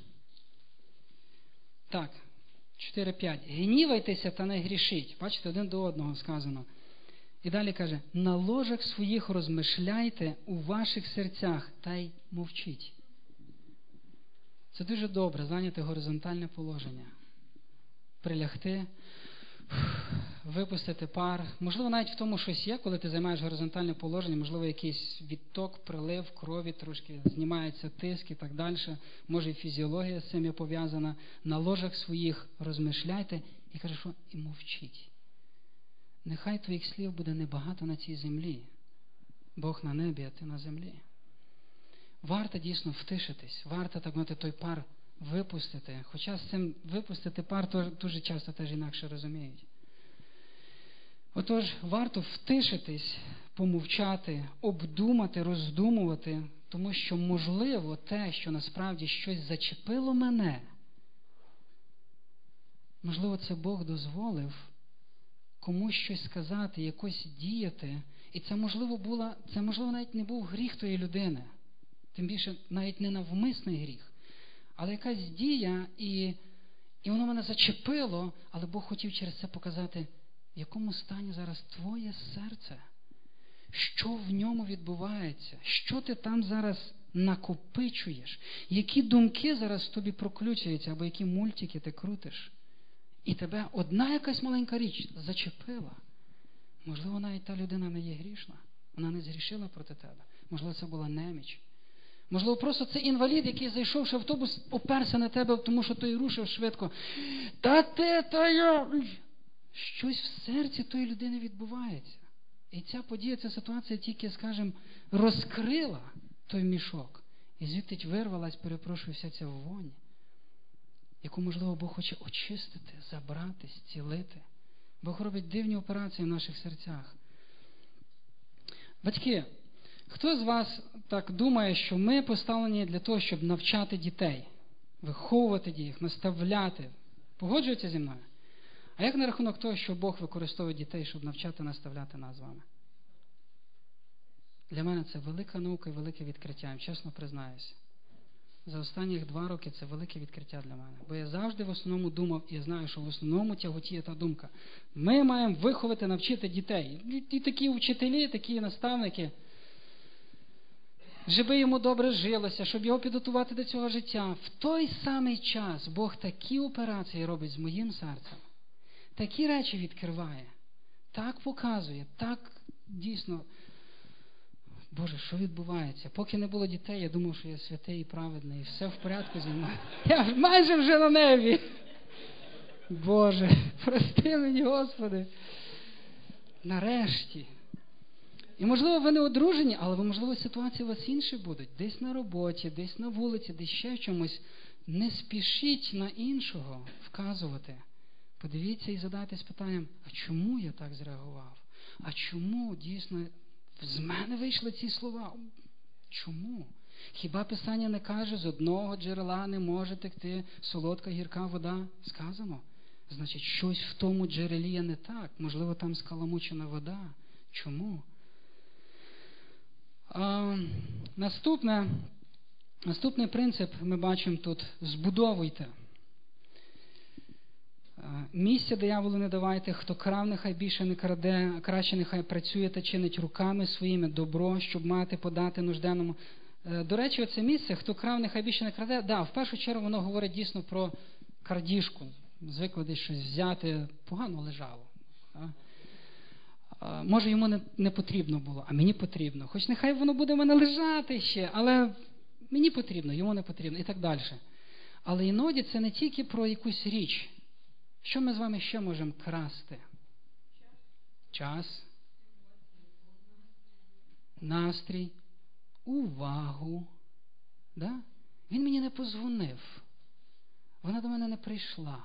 Так, 4-5. Гнівайтеся та не грішіть. Бачите, один до одного сказано. І далі каже, на ложах своїх розмишляйте у ваших серцях та й мовчіть. Це дуже добре, зайняти горизонтальне положення. Прилягти, випустити пар. Можливо, навіть в тому щось є, коли ти займаєш горизонтальне положення, можливо, якийсь відток, прилив крові, трошки знімається тиск і так далі. Може, і фізіологія з цим є пов'язана. На ложах своїх розмишляйте і каже, що і мовчіть. Нехай твоїх слів буде небагато на цій землі. Бог на небі, а ти на землі. Варто дійсно втишитись, варто, так мовити, той пар випустити. Хоча з цим випустити пар дуже часто теж інакше розуміють. Отож, варто втишитись, помовчати, обдумати, роздумувати, тому що, можливо, те, що насправді щось зачепило мене, можливо, це Бог дозволив комусь щось сказати, якось діяти, і це можливо навіть не був гріх тої людини, тим більше навіть не навмисний гріх, але якась дія, і воно мене зачепило, але Бог хотів через це показати, в якому стані зараз твоє серце, що в ньому відбувається, що ти там зараз накопичуєш, які думки зараз в тобі проключуються, або які мультики ти крутиш. І тебе одна якась маленька річ зачепила. Можливо, навіть та людина не є грішна. Вона не згрішила проти тебе. Можливо, це була неміч. Можливо, просто це інвалід, який, зайшовши в автобус, оперся на тебе, тому що той рушив швидко. Щось в серці тої людини відбувається. І ця подія, ця ситуація тільки, скажімо, розкрила той мішок. І звідти вирвалась, перепрошую, вся ця вонь, яку, можливо, Бог хоче очистити, забрати, зцілити. Бог робить дивні операції в наших серцях. Батьки, хто з вас так думає, що ми поставлені для того, щоб навчати дітей, виховувати їх, наставляти? Погоджуєтеся зі мною? А як на рахунок того, що Бог використовує дітей, щоб навчати, наставляти нас з вами? Для мене це велика наука і велике відкриття, я чесно признаюся. За останніх 2 роки це велике відкриття для мене. Бо я завжди в основному думав, і я знаю, що в основному тяготіє та думка. Ми маємо виховати, навчити дітей. І такі вчителі, такі наставники, щоб йому добре жилося, щоб його підготувати до цього життя. В той самий час Бог такі операції робить з моїм серцем. Такі речі відкриває. Так показує, так дійсно... Боже, що відбувається? Поки не було дітей, я думав, що я святий і праведний, і все в порядку зі мною. Я майже вже на небі. Боже, прости мені, Господи. Нарешті. І, можливо, ви не одружені, але, можливо, ситуації у вас інші будуть. Десь на роботі, десь на вулиці, десь ще в чомусь. Не спішіть на іншого вказувати. Подивіться і задайтесь питанням, а чому я так зреагував? А чому, дійсно, з мене вийшли ці слова? Чому? Хіба Писання не каже, з одного джерела не може текти солодка гірка вода? Сказано. Значить, щось в тому джерелі є не так. Можливо, там скаламучена вода. Чому? Наступний принцип ми бачимо тут. Збудовуйте. Місця дияволу не давайте, хто крав, нехай більше не краде, а краще нехай працює та чинить руками своїми добро, щоб мати подати нужденному. До речі, оце місце, хто крав, нехай більше не краде, в першу чергу воно говорить дійсно про крадіжку. Звикли десь щось взяти, погано лежало. Може, йому не потрібно було, а мені потрібно. Хоч нехай воно буде в мене лежати ще, але мені потрібно, йому не потрібно і так далі. Але іноді це не тільки про якусь річ. Що ми з вами ще можемо красти? Час, настрій, увагу. Да? Він мені не подзвонив. Вона до мене не прийшла.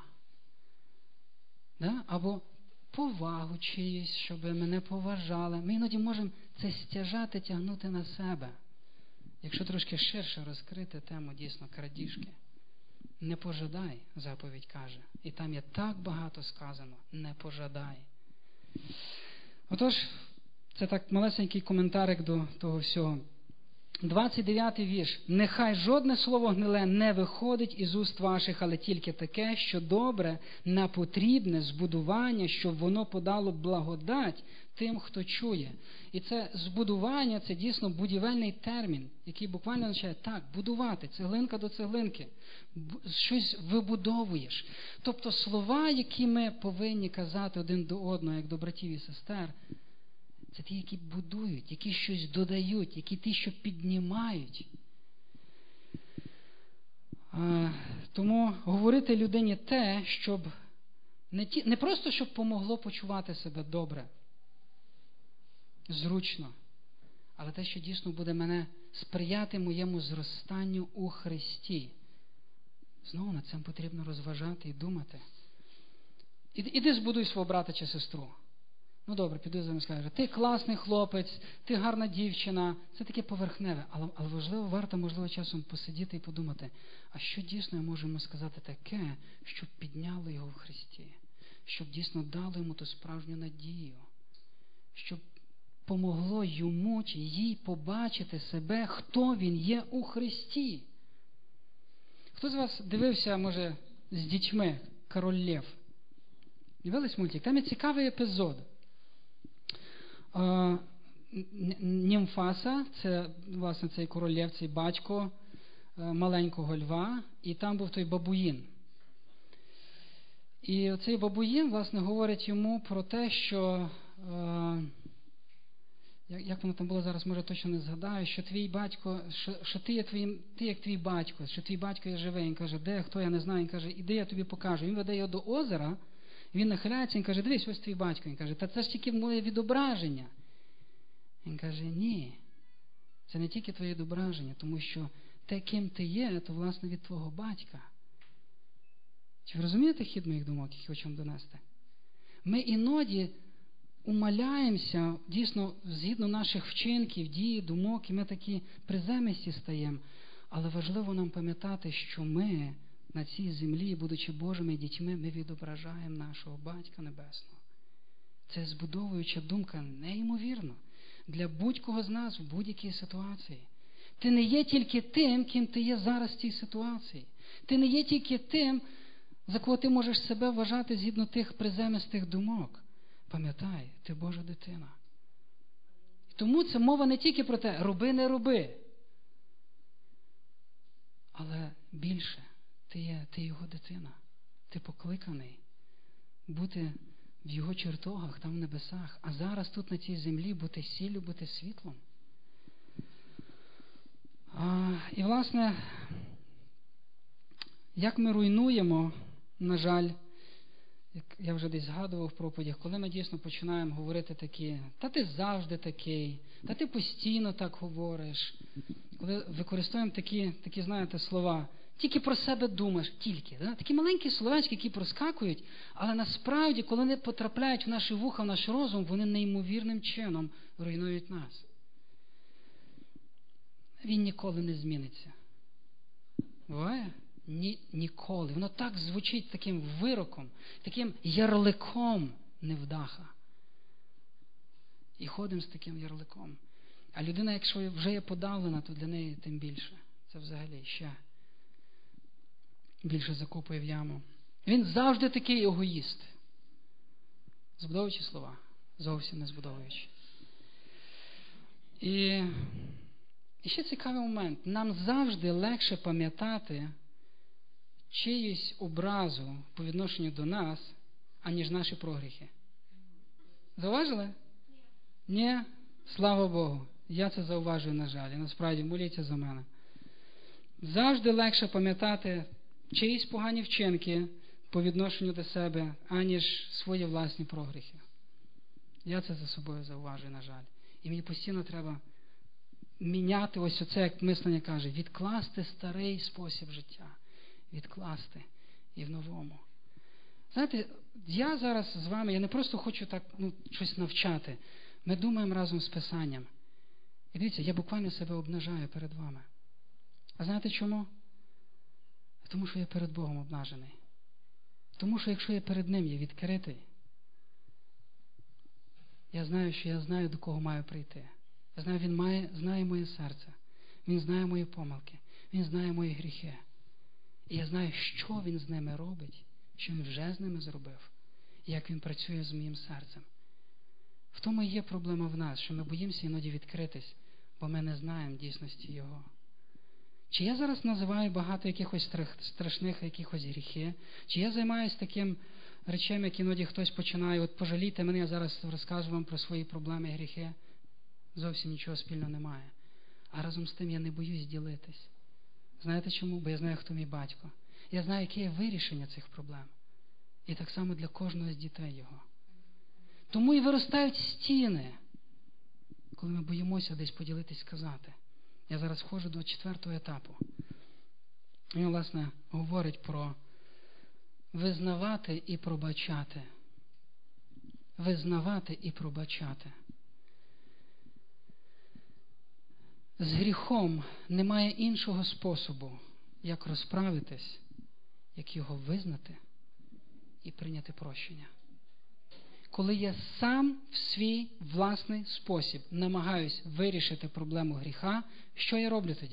Да? Або повагу чиюсь, щоб мене поважали. Ми іноді можемо це стяжати, тягнути на себе. Якщо трошки ширше розкрити тему дійсно крадіжки. Не пожадай, заповідь каже. І там є так багато сказано. Не пожадай. Отож, це так малесенький коментарик до того всього. 29-й вірш. Нехай жодне слово гниле не виходить із уст ваших, але тільки таке, що добре, на потрібне збудування, щоб воно подало благодать тим, хто чує. І це збудування, це дійсно будівельний термін, який буквально означає так, будувати, цеглинка до цеглинки. Щось вибудовуєш. Тобто слова, які ми повинні казати один до одного, як до братів і сестер, це ті, які будують, які щось додають, які ті, що піднімають. Тому говорити людині те, щоб не просто, щоб помогло почувати себе добре, зручно, але те, що дійсно буде мене сприяти моєму зростанню у Христі. Знову над цим потрібно розважати і думати. Іди збудуй свого брата чи сестру. Ну добре, піду за ним скажу. Ти класний хлопець, ти гарна дівчина. Це таке поверхневе. Але важливо, варто, можливо, часом посидіти і подумати, а що дійсно я можу йому сказати таке, щоб підняло його в Христі? Щоб дійсно дало йому ту справжню надію? Щоб помогло йому чи їй побачити себе, хто він є у Христі? Хто з вас дивився, може, з дітьми «Король Лев»? Дивились мультик? Там є цікавий епізод. Німфаса, це, власне, цей король Лев, цей батько маленького льва, і там був той бабуїн. І цей бабуїн, власне, говорить йому про те, що, як воно там було зараз, може точно не згадаю, що твій батько, що ти як твій батько, що твій батько є живий. Він каже, де, хто, я не знаю. Він каже, іди, я тобі покажу. Він веде його до озера, він нахиляється, він каже, дивись, ось твій батько. Він каже, та це ж тільки моє відображення. Він каже, ні, це не тільки твоє відображення, тому що те, ким ти є, то, власне, від твого батька. Чи ви розумієте хід моїх думок, які хочу вам донести? Ми іноді умаляємося, дійсно, згідно наших вчинків, дій, думок, і ми такі приземисті стаємо. Але важливо нам пам'ятати, що ми на цій землі, будучи Божими дітьми, ми відображаємо нашого Батька Небесного. Це збудовуюча думка неймовірно для будь-кого з нас в будь-якій ситуації. Ти не є тільки тим, ким ти є зараз в цій ситуації. Ти не є тільки тим, за кого ти можеш себе вважати згідно тих приземистих думок. Пам'ятай, ти Божа дитина. Тому це мова не тільки про те, роби, не роби. Але більше, ти його дитина. Ти покликаний бути в його чертогах, там в небесах. А зараз тут на цій землі бути сіллю, бути світлом. І, власне, як ми руйнуємо, на жаль, як я вже десь згадував в проповідях, коли ми дійсно починаємо говорити такі, та ти завжди такий, та ти постійно так говориш. Коли використовуємо такі, знаєте, слова, тільки про себе думаєш, тільки. Да? Такі маленькі словечки, які проскакують, але насправді, коли вони потрапляють в наші вуха, в наш розум, вони неймовірним чином руйнують нас. він ніколи не зміниться. Буває? Ніколи. Воно так звучить таким вироком, таким ярликом невдаха. І ходимо з таким ярликом. А людина, якщо вже є подавлена, то для неї тим більше. Це взагалі ще більше закопує в яму. Він завжди такий егоїст. Збудовуючи слова. Зовсім не збудовуючи. І ще цікавий момент. Нам завжди легше пам'ятати чиюсь образу по відношенню до нас, аніж наші прогріхи. Зауважили? Ні? Слава Богу. Я це зауважую, на жаль. І насправді, моліться за мене. Завжди легше пам'ятати чиїсь погані вчинки по відношенню до себе, аніж свої власні прогріхи. Я це за собою зауважую, на жаль. І мені постійно треба міняти ось оце, як мислення каже, відкласти старий спосіб життя. Відкласти і в новому. Знаєте, я зараз з вами, я не просто хочу так щось навчати. Ми думаємо разом з Писанням. І дивіться, я буквально себе обнажаю перед вами. А знаєте чому? Тому що я перед Богом обнажений. Тому що якщо я перед Ним є відкритий, я знаю, що я знаю, до кого маю прийти. Я знаю, Він знає моє серце. Він знає мої помилки. Він знає мої гріхи. І я знаю, що Він з ними робить, що Він вже з ними зробив, і як Він працює з моїм серцем. В тому і є проблема в нас, що ми боїмося іноді відкритись, бо ми не знаємо дійсності Його. Чи я зараз називаю багато якихось страшних якихось гріхи? Чи я займаюся таким речем, як іноді хтось починає, от пожалійте мене, я зараз розкажу вам про свої проблеми і гріхи. Зовсім нічого спільного немає. А разом з тим я не боюсь ділитись. Знаєте чому? Бо я знаю, хто мій батько. Я знаю, яке є вирішення цих проблем. І так само для кожного з дітей його. Тому і виростають стіни, коли ми боїмося десь поділитись, сказати. Я зараз входжу до 4-го етапу. Він, власне, говорить про визнавати і пробачати. Визнавати і пробачати. З гріхом немає іншого способу, як розправитись, як його визнати і прийняти прощення. Коли я сам в свій власний спосіб намагаюсь вирішити проблему гріха, що я роблю тоді?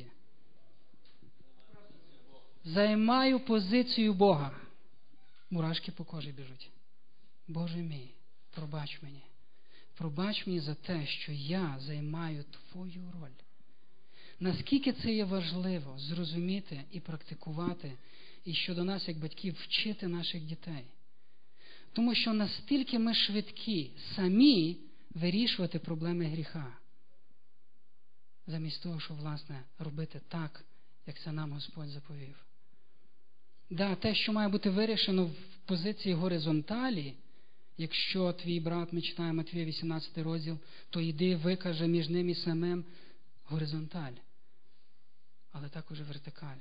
Займаю позицію Бога. Мурашки по кожі біжуть. Боже мій, пробач мені. Пробач мені за те, що я займаю Твою роль. Наскільки це є важливо зрозуміти і практикувати, і щодо нас, як батьків, вчити наших дітей. Тому що настільки ми швидкі самі вирішувати проблеми гріха. Замість того, щоб, власне, робити так, як це нам Господь заповів. Да, те, що має бути вирішено в позиції горизонталі, якщо твій брат, ми читаємо Матвія 18 розділ, то йди, викаже між ним і самим горизонталь. Але також і вертикаль.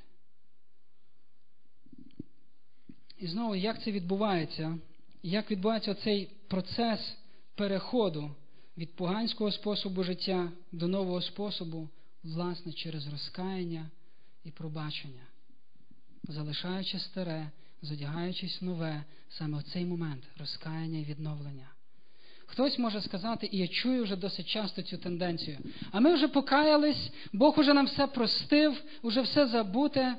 І знову, як це відбувається? Як відбувається цей процес переходу від поганського способу життя до нового способу, власне, через розкаяння і пробачення. Залишаючи старе, зодягаючись в нове, саме в цей момент розкаяння і відновлення. Хтось може сказати, і я чую вже досить часто цю тенденцію, а ми вже покаялись, Бог уже нам все простив, уже все забуте.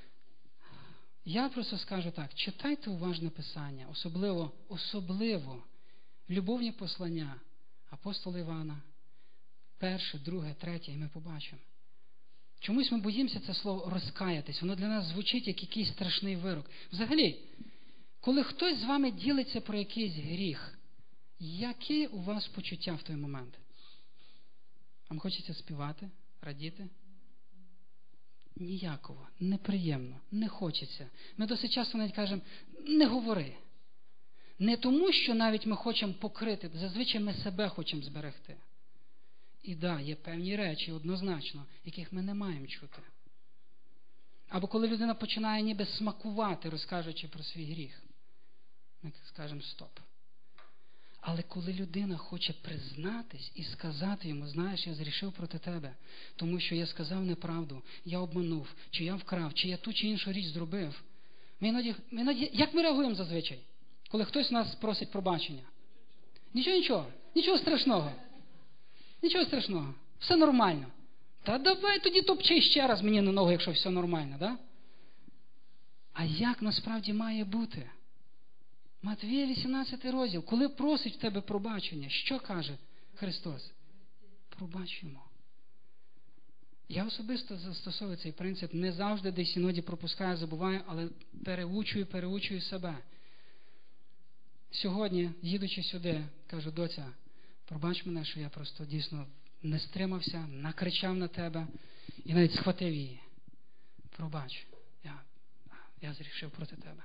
Я просто скажу так, читайте уважне Писання, особливо любовні послання апостола Івана, 1, 2, 3, і ми побачимо. Чомусь ми боїмося це слово розкаятись, воно для нас звучить як якийсь страшний вирок. Взагалі, коли хтось з вами ділиться про якийсь гріх, які у вас почуття в той момент? Вам хочеться співати, радіти? Ніякого, неприємно, не хочеться. Ми досить часто навіть кажемо, не говори. Не тому, що навіть ми хочемо покрити, зазвичай ми себе хочемо зберегти. І да, є певні речі, однозначно, яких ми не маємо чути. Або коли людина починає ніби смакувати, розкажучи про свій гріх. Ми скажемо стоп. Але коли людина хоче признатись і сказати йому, знаєш, я зрішив проти тебе, тому що я сказав неправду, я обманув, чи я вкрав, чи я ту чи іншу річ зробив. Як ми реагуємо зазвичай, коли хтось нас просить пробачення? Нічого страшного. Нічого страшного. Все нормально. Та давай тоді топчи ще раз мені на ногу, якщо все нормально, да? А як насправді має бути? Матвія 18 розділ. Коли просить в тебе пробачення, що каже Христос? Пробач йому. Я особисто застосовую цей принцип. Не завжди десь іноді пропускаю, забуваю, але переучую себе. Сьогодні, їдучи сюди, кажу, доця, пробач мене, що я просто дійсно не стримався, накричав на тебе і навіть схватив її. Пробач, я зрішив проти тебе.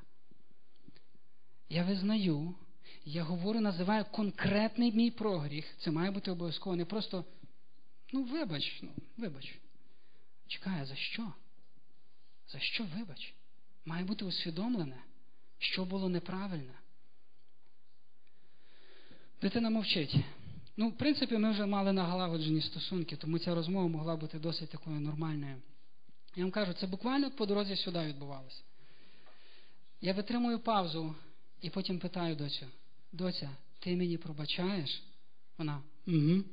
Я визнаю, я говорю, називаю конкретний мій прогріх. Це має бути обов'язково, не просто, вибач. Чекай, а за що? За що вибач? Має бути усвідомлене, що було неправильно. Дитина мовчить. В принципі, ми вже мали налагоджені стосунки, тому ця розмова могла бути досить такою нормальною. Я вам кажу, це буквально по дорозі сюди відбувалося. Я витримую паузу і потім питаю доцю, доця, ти мені пробачаєш? Вона, угу.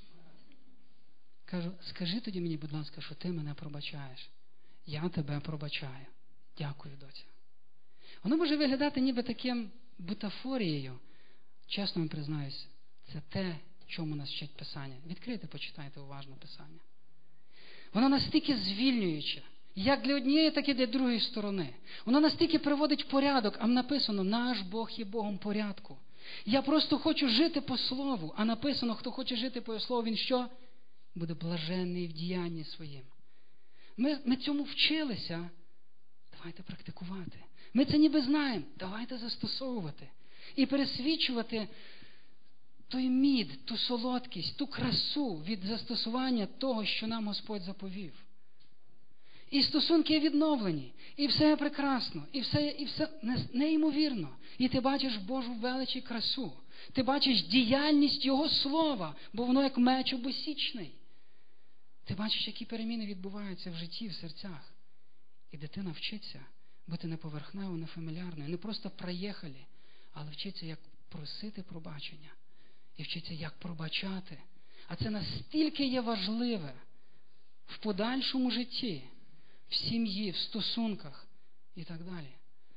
Кажу, скажи тоді мені, будь ласка, що ти мене пробачаєш. Я тебе пробачаю. Дякую, доця. Воно може виглядати ніби таким бутафорією. Чесно вам признаюсь, це те, чому нас вчить Писання. Відкрийте, почитайте уважно Писання. Воно настільки звільнююче, як для однієї, так і для другої сторони. Воно настільки приводить в порядок, а написано, наш Бог є Богом порядку. Я просто хочу жити по слову, а написано, хто хоче жити по слову, він що? Буде блаженний в діянні своїм. Ми цьому вчилися, давайте практикувати. Ми це ніби знаємо, давайте застосовувати. І пересвідчувати той мід, ту солодкість, ту красу від застосування того, що нам Господь заповів. І стосунки відновлені, і все прекрасно, і все неймовірно. І ти бачиш Божу велич і красу. Ти бачиш діяльність Його Слова, бо воно як меч обосічний. Ти бачиш, які переміни відбуваються в житті, в серцях. І дитина вчиться бути не поверхнево, не фамільярною, не просто проїхали, але вчиться, як просити пробачення. І вчиться, як пробачати. А це настільки є важливе в подальшому житті, в сім'ї, в стосунках і так далі.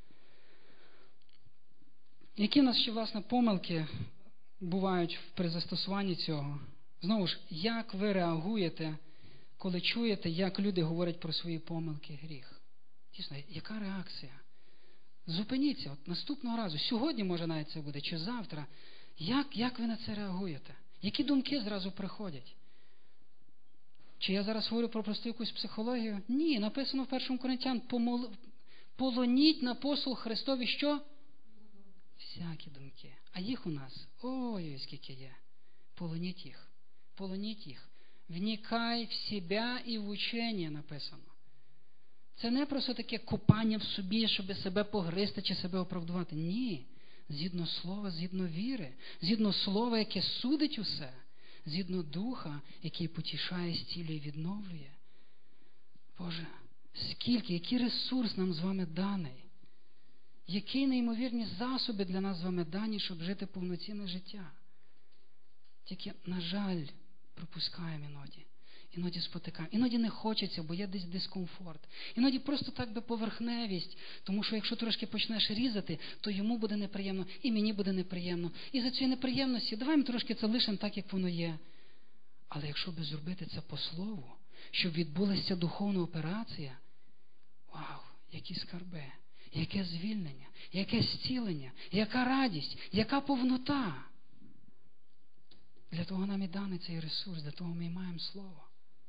Які в нас ще, власне, помилки бувають при застосуванні цього? Знову ж, як ви реагуєте, коли чуєте, як люди говорять про свої помилки, гріх? Дійсно, яка реакція? Зупиніться, от наступного разу, сьогодні, може, навіть це буде, чи завтра. Як ви на це реагуєте? Які думки зразу приходять? Чи я зараз говорю про просту якусь психологію? Ні, написано в 1 Коринтян, полоніть на послуг Христові що? Всякі думки. А їх у нас, ой, скільки є. Полоніть їх. Полоніть їх. Вникай в себе і в учення, написано. Це не просто таке копання в собі, щоб себе погризти чи себе оправдувати. Ні. Згідно слова, згідно віри. Згідно слова, яке судить усе. Згідно духа, який потішає, зцілює, відновлює. Боже, який ресурс нам з вами даний. Які неймовірні засоби для нас з вами дані, щоб жити повноцінне життя. Тільки, на жаль, пропускаємо іноді. Іноді спотикаємо. Іноді не хочеться, бо є десь дискомфорт. Іноді просто так би поверхневість. Тому що якщо трошки почнеш різати, то йому буде неприємно, і мені буде неприємно. І за цієї неприємності давай ми трошки це лишимо так, як воно є. Але якщо би зробити це по слову, щоб відбулася духовна операція, вау, які скарби, яке звільнення, яке зцілення, яка радість, яка повнота. Для того нам і даний цей ресурс, для того ми і маємо слово.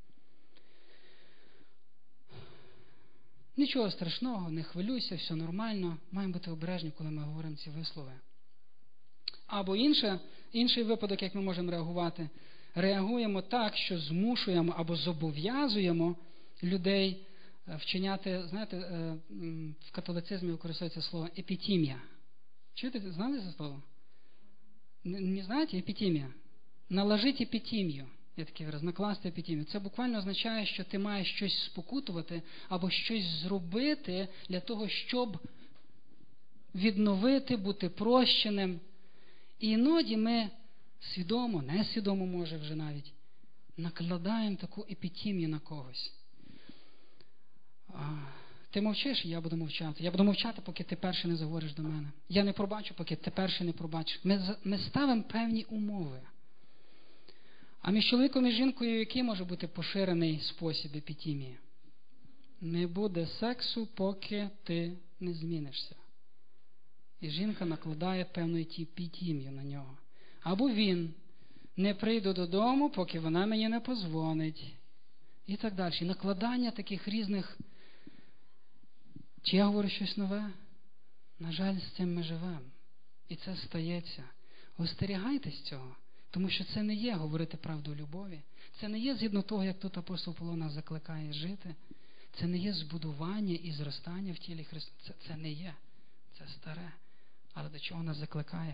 Нічого страшного, не хвилюйся, все нормально. Маємо бути обережні, коли ми говоримо ці вислови. Або інший випадок, як ми можемо реагувати. Реагуємо так, що змушуємо або зобов'язуємо людей вчиняти, знаєте, в католицизмі використовується слово епітімія. Чуєте, знали це слово? Не знаєте, епітімія? Наложити епітімію. Є такий вираз, накласти епітімію. Це буквально означає, що ти маєш щось спокутувати або щось зробити для того, щоб відновити, бути прощеним. І іноді ми свідомо, несвідомо може вже навіть, накладаємо таку епітімію на когось. Ти мовчиш, і я буду мовчати. Я буду мовчати, поки ти перший не заговориш до мене. Я не пробачу, поки ти перший не пробачиш. Ми ставимо певні умови. А між чоловіком і жінкою який може бути поширений спосіб епітімії? Не буде сексу, поки ти не змінишся. І жінка накладає певну епітімію на нього. Або він: не прийду додому, поки вона мені не позвонить. І так далі. І накладання таких різних... Чи я говорю щось нове? На жаль, з цим ми живемо. І це стається. Остерігайтесь цього. Тому що це не є говорити правду любові. Це не є згідно того, як тут апостол Павло нас закликає жити. Це не є збудування і зростання в тілі Христа. Це не є. Це старе. Але до чого нас закликає?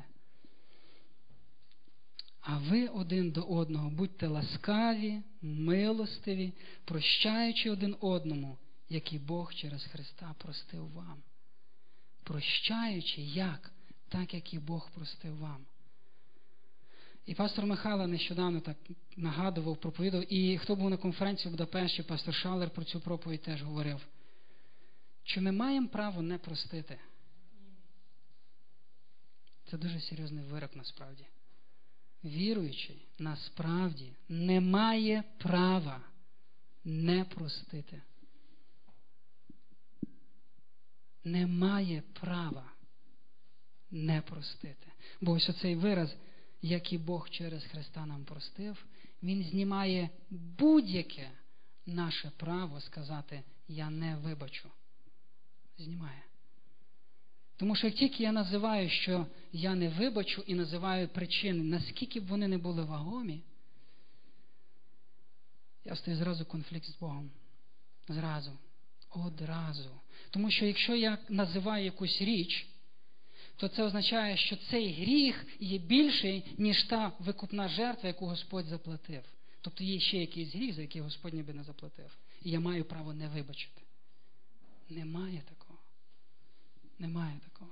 А ви один до одного будьте ласкаві, милостиві, прощаючи один одному, як і Бог через Христа простив вам. Прощаючи як? Так, як і Бог простив вам. І пастор Михайло нещодавно так нагадував, проповідав, і хто був на конференції в Будапешті, пастор Шалер про цю проповідь теж говорив. Чи ми маємо право не простити? Це дуже серйозний вирок насправді. Віруючий насправді не має права не простити. Не має права не простити. Бо ось оцей вираз, як і Бог через Христа нам простив, він знімає будь-яке наше право сказати «я не вибачу». Знімає. Тому що як тільки я називаю, що я не вибачу і називаю причини, наскільки б вони не були вагомі, я стаю зразу конфлікт з Богом. Зразу. Одразу. Тому що якщо я називаю якусь річ, то це означає, що цей гріх є більший, ніж та викупна жертва, яку Господь заплатив. Тобто є ще якийсь гріх, за який Господь ніби не заплатив. І я маю право не вибачити. Немає такого. Немає такого.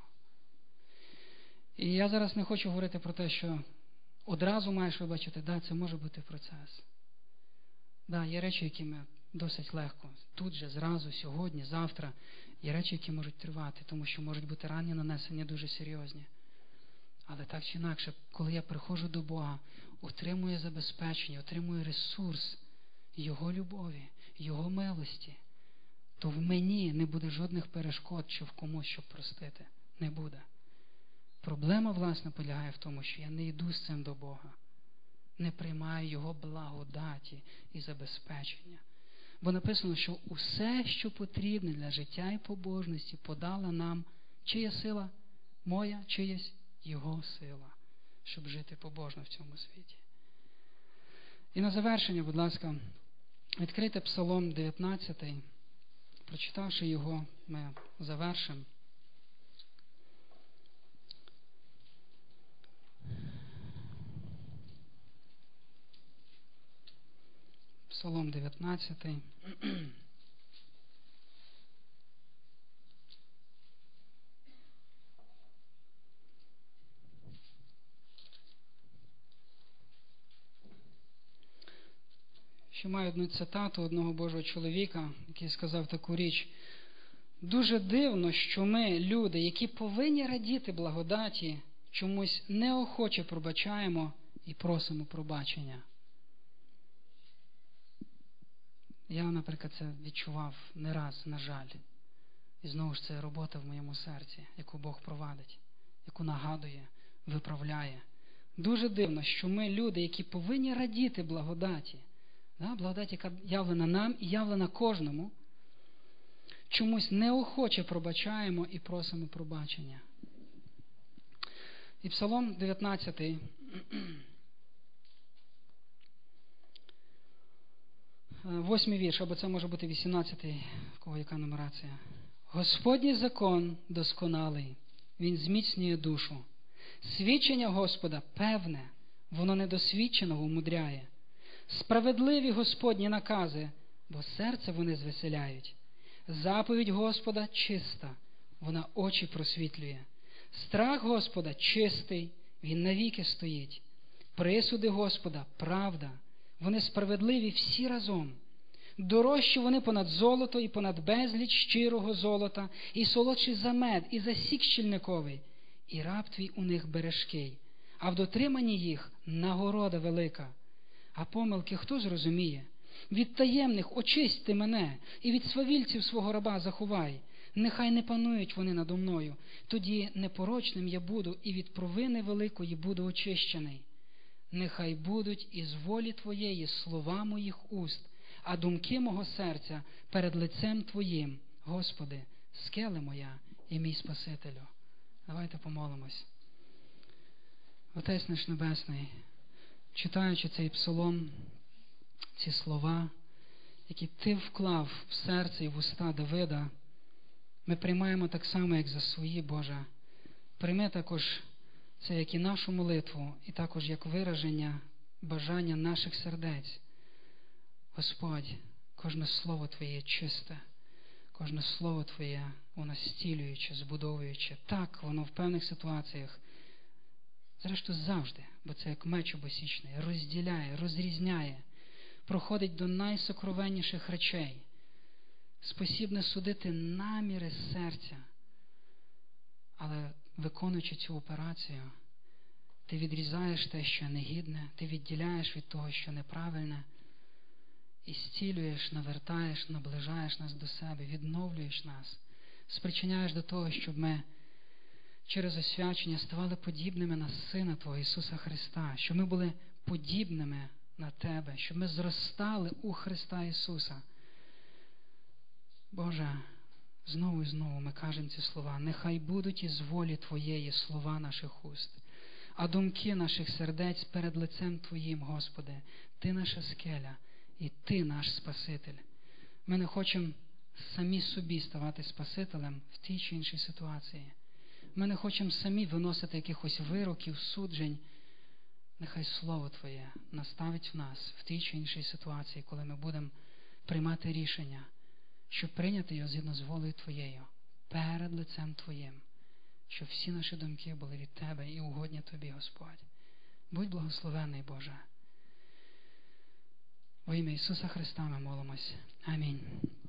І я зараз не хочу говорити про те, що одразу маєш вибачити. Да, це може бути процес. Да, є речі, які ми досить легко. Тут же, зразу, сьогодні, завтра. Є речі, які можуть тривати, тому що можуть бути ранні нанесення дуже серйозні. Але так чи інакше, коли я приходжу до Бога, отримую забезпечення, отримую ресурс Його любові, Його милості, то в мені не буде жодних перешкод, що в комусь, щоб простити. Не буде. Проблема, власне, полягає в тому, що я не йду з цим до Бога. Не приймаю Його благодаті і забезпечення. Бо написано, що усе, що потрібне для життя і побожності, подала нам чия сила? Моя, чиясь? Його сила, щоб жити побожно в цьому світі. І на завершення, будь ласка, відкрийте Псалом 19. Прочитавши його, ми завершимо. Псалом 19. Ще маю одну цитату одного Божого чоловіка, який сказав таку річ. Дуже дивно, що ми, люди, які повинні радіти благодаті, чомусь неохоче пробачаємо і просимо пробачення. Я, наприклад, це відчував не раз, на жаль. І знову ж це робота в моєму серці, яку Бог провадить, яку нагадує, виправляє. Дуже дивно, що ми, люди, які повинні радіти благодаті, благодать, яка явлена нам і явлена кожному, чомусь неохоче пробачаємо і просимо пробачення. І Псалом 19, 8 вірш, або це може бути 18, в кого яка нумерація. Господній закон досконалий, він зміцнює душу. Свідчення Господа певне, воно недосвідченого умудряє. Справедливі Господні накази, бо серце вони звеселяють. Заповідь Господа чиста, вона очі просвітлює. Страх Господа чистий, він навіки стоїть. Присуди Господа правда, вони справедливі всі разом. Дорожчі вони понад золото і понад безліч щирого золота, і солодші за мед, і за сік щільниковий. І раб твій у них бережкий, а в дотриманні їх нагорода велика. А помилки хто зрозуміє? Від таємних очисть ти мене, і від свавільців свого раба заховай. Нехай не панують вони надо мною, тоді непорочним я буду, і від провини великої буду очищений. Нехай будуть із волі Твоєї слова моїх уст, а думки мого серця перед лицем Твоїм, Господи, скеле моя і мій Спасителю. Давайте помолимось. Отець наш Небесний, читаючи цей псалом, ці слова, які Ти вклав в серце і в уста Давида, ми приймаємо так само, як за свої, Боже. Прийми також це, як і нашу молитву, і також як вираження бажання наших сердець. Господь, кожне слово Твоє чисте, кожне слово Твоє, воно зцілююче, збудовуюче. Так, воно в певних ситуаціях, зрештою завжди, бо це як меч обосічний, розділяє, розрізняє, проходить до найсокровенніших речей, спосібне судити наміри серця. Але виконуючи цю операцію, ти відрізаєш те, що негідне, ти відділяєш від того, що неправильне, і зцілюєш, навертаєш, наближаєш нас до себе, відновлюєш нас, спричиняєш до того, щоб ми через освячення ставали подібними на Сина Твого Ісуса Христа, щоб ми були подібними на Тебе, щоб ми зростали у Христа Ісуса. Боже, знову і знову ми кажемо ці слова. Нехай будуть із волі Твоєї слова наших уст, а думки наших сердець перед лицем Твоїм, Господи. Ти наша скеля і Ти наш Спаситель. Ми не хочемо самі собі ставати Спасителем в тій чи іншій ситуації. Ми не хочемо самі виносити якихось вироків, суджень. Нехай Слово Твоє наставить в нас в тій чи іншій ситуації, коли ми будемо приймати рішення, щоб прийняти його згідно з волею Твоєю, перед лицем Твоїм, щоб всі наші думки були від Тебе і угодні Тобі, Господь. Будь благословений, Боже. Во ім'я Ісуса Христа ми молимось. Амінь.